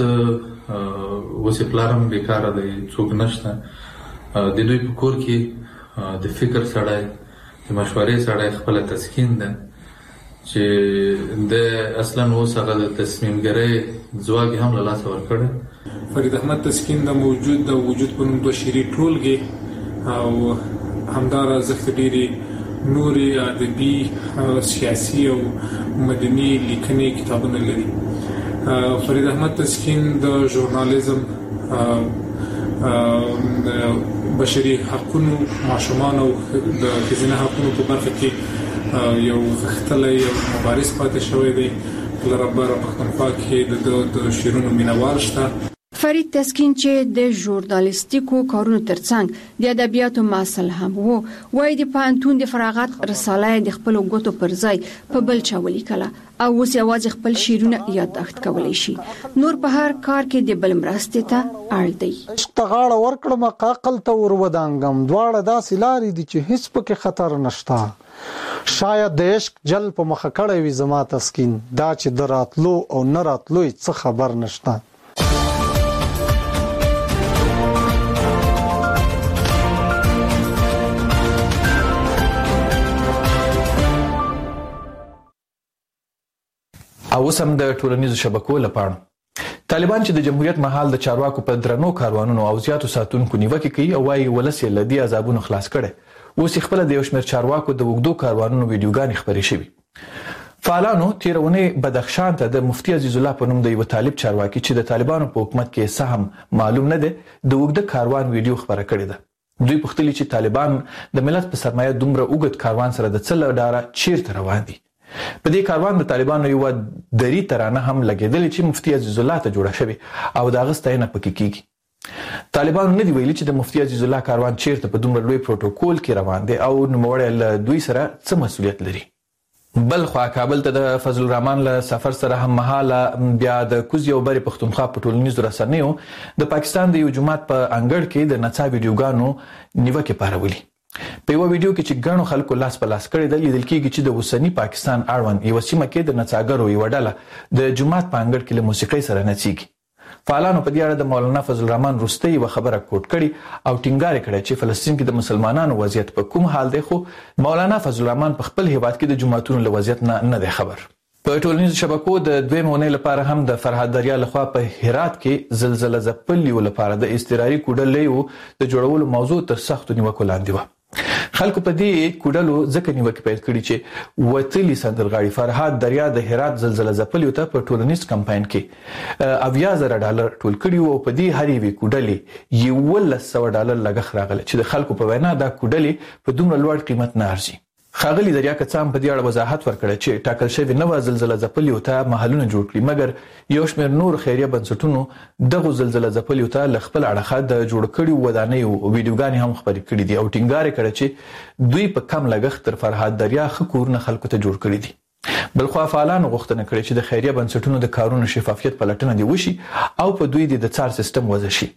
اوس پلارم بیکاره دی، څوک نشته. د دوی په کور کې د فکر سړی، د مشورې سړی، خپل تسکین ده چې د اصلا اوس هغه د تصمیم ګرۍ ځواک هم له لاسه ورکړی. فرید احمد تسکین د موجود د وجود په نوم دوه شعري ټولګې او همدارا زخت ډېرې نورې ادبي، سیاسي او مدني لیکنې کتابونه لري. فرید احمد تسکین د ژورنالیزم، بشري حقوقو، ماشومان او د ښځینه حقوقو په برخه کې یو غښتلی او مبارز پاتې شوی دی. لربره پښتونخوا کې د شیرونو مینوال شته. فرید تسکین چې د ژورنالیستیکو کارونو ترڅنګ د ادبیاتو مسل هم وو، وایي د پوهنتون د فراغت رساله د خپل غوټو پر ځای په بل چا ولیکله او اوس یوازې خپل شیرونه یادداشت کولی شي. نور په هر کار کې د بل مرستې ته اړ دی. اشتغاړه ورکړم عقل ته ور ودانګم، دواړه داسې لارې دي چې هیڅ پکې خطر نشته. شاید د عشق جل په مخه کړی وي زما تسکین، دا چې د راتلو او نه راتلو څه خبر نشته. او سم د ټولنیزو شبکو لپاره طالبان چې د جمهوریت مهال د چارواکو په درنو کاروانونو او زیاتو ساتونکو نیوکه کوي او وايي ولس یې لدی عذابونو خلاص کړي. اوس خپل د یو شمېر چارواکو د وګړو کاروانونو ویډیوګانې خبرې شوي. فعالانو تیرونه بدخشان ته د مفتي عزیز الله په نوم د یو طالب چارواکي چې د طالبانو په حکومت کې سهم معلوم نه دی د وګړو کاروان ویډیو خبره کړې ده. دوی پوښتلي چې طالبان د ملت په سرمایه دومره وګړو کاروان سره د څه لاره چیرته روان دي. په دې کاروان د طالبانو یو دری ترانه هم لګیدلې چې مفتي عزیز الله ته جوړه شوی او دا غستاینه پکې کیږي. طالبانو نه دی ویلي چې د مفتي عزیز الله کاروان چیرته په دومره لوی پروتوکول کې روان دی او نوموړی له دوی سره څه مسولیت لري. بل خو کابل ته د فضل الرحمن له سفر سره هم مهاله بیا د کوزي او بری پښتونخوا په ټولنیزو رسنیو د پاکستان د یو جماعت په انګړ کې د نڅا ویډیوګانو نیوکه پارولې. په یو ویډیو کې چې ګڼو خلکو لاس په لاس کړی د لیدل کېږي چې د اوسنی پاکستان اړوند یو سیمه کې د نڅاګرو یو ډله د جماعت په انګړ کې له موسیقۍ سره نڅیږي. فعالانو په دې اړه د مولانا فضل الرحمن وروستۍ یوه خبره کوټ کړې او ټینګار کړی چې فلسطین کې د مسلمانانو وضعیت په کوم حال دی، خو مولانا فضل الرحمن په خپل هیواد کې د جماعتونو له وضعیت نه نه دی خبر. په ټولنیزو شبکو د دوه مونې لپاره هم د فرهاد دریا لخوا په هرات کې زلزلہ ځپلیو لپاره د اضطراري کوډلیو د جوړولو موضوع تر سختو نیوکو لاندې و. خلکو په دې کوډلو ځکه نیوکه پیل کړي چې وتلی سندرغاړي فرهاد دریا د هرات زلزلہ ځپلیو ته په ټولنیز کمپاین کې اویا زره ډالر ټول کړي او په دې هرې وی کوډلې یولس سوه ډالر لګښ راغله چې د خلکو په وینا دا کوډلې په دومره لوړ قیمت نه ارزي. خاغلی دریا کڅام په دې اړه وضاحت ورکړه چې ټاکل شوی نوې زلزلہ ځپلیو ته محلونه جوړ کړي، مګر یو شمېر نور خیریه بنسټونو دغه زلزلہ ځپلیو ته ل خپل اړخه د جوړ کړي ودانۍ او ویډیوګانې هم خبرې کړي دي او ټینګار کړي چې دوی په کم لګښت تر فرهاد دریا خکورونه خلکو ته جوړ کړي دي. بلخو فعالانو غوښتنه کړې چې د خیریه بنسټونو د کارونو شفافیت پلټنه دی وشي او په دوی د څار سیستم وضع شي.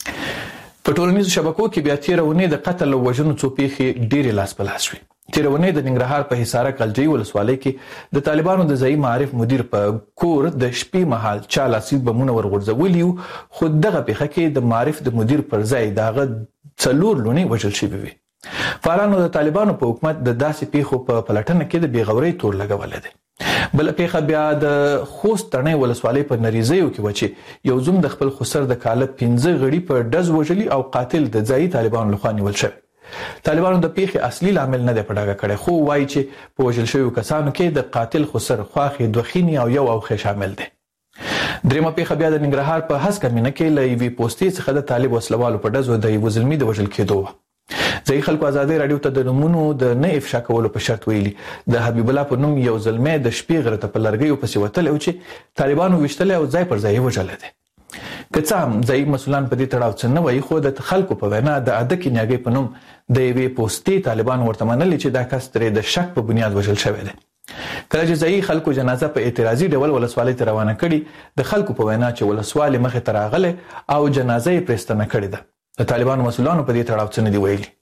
په ټولنیزو شبکو کې بیا تیرونه د قتل او وژنو څو پیښې ډېرې لاس په لاس شوې. تیرونه د ننګرهار په حصار کلجی ولسوالۍ کې د طالبانو د ځای معارف مدیر په کور د شپې مهال چا لاسي بمونه ورغورځولي، خو دغه پیښه کې د معارف د مدیر پر ځای دغه څلور لونې وژل شوي وي. فعالانو د طالبانو په حکومت د داسې پیښو په پلټنه کې د بیغورۍ تور لګولې ده. بل پیښه بیا د خوست تڼۍ ولسوالۍ په نریزیو کې و چې یو زوم د خپل خسر د کاله پنځه غړي په ډز وژلي او قاتل د ځای طالبانو لخوا نیول شوی. طالبانو د پیښې اصلي لامل نه دی په ډاګه کړی، خو وایي چې په وژل شویو کسانو کې د قاتل خسر خواښې دوه خینې او یو اوښې شامل دی. درېیمه پیښه بیا د ننګرهار په هسکه مینه کې له یوې پوستې څخه د طالب وسلوالو په ډزو د یوه زلمي د وژل کېدو وه. ځایي خلکو ازادۍ راډیو ته د نومونو د نه افشا کولو په شرط ویلي د حبیب الله په نوم یو زلمی د شپې غره ته په لرګیو پسې وتلی و چې طالبانو ویشتلی او ځای پر ځای یې وژلی دی. که څه هم ځایي مسؤلان په دې تړاو څه نه وایي، خو د خلکو په وینا د اده کینیاګۍ په نوم د یوې پوستې طالبانو ورته منلي چې دا کس ترې د شک په بنیاد وژل شوی دی. کله چې ځایي خلکو جنازه په اعتراضي ډول ولسوالۍ ته روانه کړي، د خلکو په وینا چې ولسوالۍ مخې ته راغلی او جنازه یې پرېستنه کړې ده. د طالبانو مسؤلانو په دې تړاو څه نه دي ویلي.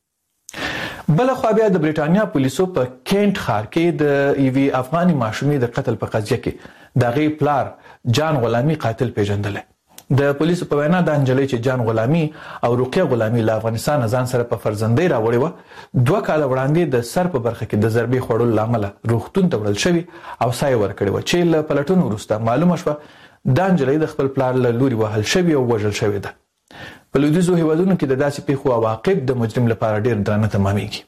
بل خو بیا د بریټانیا پولیسو په کینټ ښار کې د یوې افغاني ماشومې د قتل په قضیه کې د هغې پلار جان غلامي قاتل پیژندلی. د پولیسو په وینا د انجلۍ چې جان غلامي او رقیه غلامي له افغانستان ځان سره په فرزندۍ راوړې وه، دوه کاله وړاندې د سر په برخه کې د ضربې خوړلو له امله روغتون ته وړل شوي او ساه یې ورکړې وه چې له پلټنو وروسته معلومه شوه دا انجلۍ د خپل پلار له لوري وهل شوې او وژل شوې ده. په لویدیځو هیوادونو کې د داسې پیښو عواقب د مجرم لپاره ډېر درانه تمامیږي.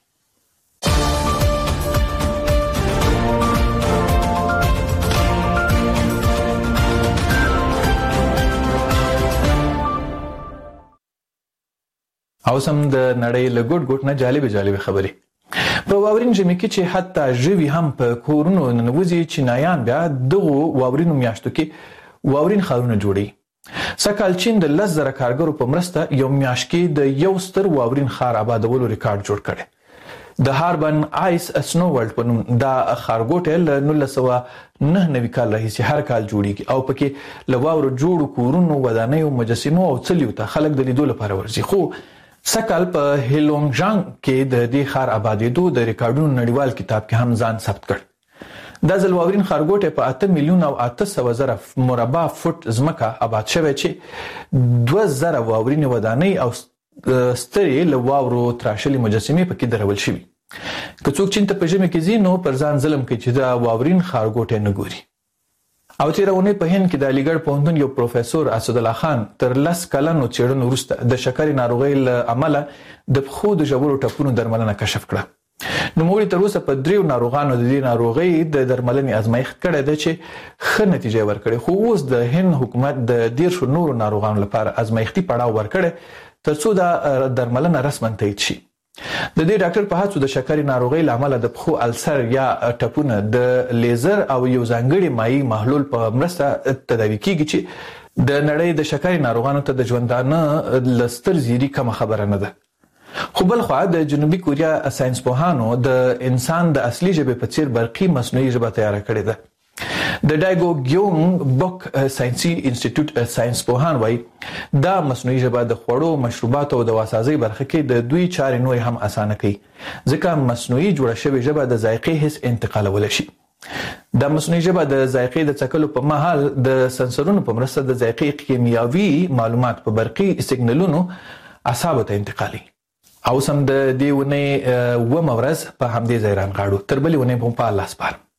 او سم د نړۍ له ګوټ ګوټ نه جالب جالب خبرې. په واورین ژمي کې چې حتی ژوي هم په کورونو ننوځي چینایان بیا دغو واورینو میاشتو کې واورین ښارونه جوړوي. سږکال چین د لس زره کارګرو په مرسته یو میاشت کې د یو ستر واورین ښار آبادولو ریکارډ جوړ کړی. د هاربن آیس سنو ورلد په نوم دا ښارګوټی له نولس سوه نهه نوي کال راهیسې هر کال جوړیږي او پکې له واورو جوړو کورونو، ودانیو، مجسمو او څلیو ته خلک د لیدو لپاره ورځي. خو سږکال په هیلونګژانګ کې د دې ښار آبادېدو د ریکارډونو نړیوال کتاب کې هم ځان ثبت کړ. دا ځل واورین ښارګوټی په اته میلیون او اته سوه زره مربع فوټ ځمکه آباد شوی چې دوه زره واورینې ودانۍ او سترې له واورو تراشلې مجسمې پکې درول شوي. که څوک چین ته په ژمي کې ځي نو پر ځان ظلم کوي چې دا واورین ښارګوټی نه ګوري. او تېره اونۍ په هند کې د علیګړ پوهنتون یو پروفیسور اسدالله خان تر لس کلنو څېړنو وروسته د شکرې ناروغۍ له امله د پښو د ژورو ټپونو درملنه کشف کړه. نوموړي تر اوسه په دریو ناروغانو د دې ناروغۍ د درملنې ازمایښت کړی دی چې ښه نتیجه ورکړې، خو اوس د هند حکومت د دیرشو نورو ناروغانو لپاره ازمایښتي پړاو ورکړی ترڅو دا درملنه رسما تایید شي. د دې ډاکټر په هڅو د شکرې ناروغۍ له امله د پښو السر یا ټپونه د لیزر او یو ځانګړي مایي محلول په مرسته تداوي کیږي چې د نړۍ د شکرې ناروغانو ته د ژوندانه له ستر زیري کمه خبره نه ده. خو بلخوا د جنوبي کوریا ساینسپوهانو د انسان د اصلي ژبې په څیر برقي مصنوعي ژبه تیاره کړې ده. د ډایګو ګیونګ بوک ساینسي انسټیټیوټ ساینسپوهان وایي دا مصنوعي ژبه د خوړو، مشروباتو او دواسازۍ برخه کې د دوی چارې نورې هم اسانه کوي، ځکه مصنوعي جوړه شوې ژبه د ذایقې حس انتقالولی شي. دا مصنوعي ژبه د ذایقې د څکلو په مهال د سنسرونو په مرسته د ذایقې کیمیاوي معلومات په برقي سیګنلونو اعصابو ته انتقالوي. او سم د دې ونې اومه ورځ په همدې ځای رانغاړو. تر بلې ونې به په الله سپارم.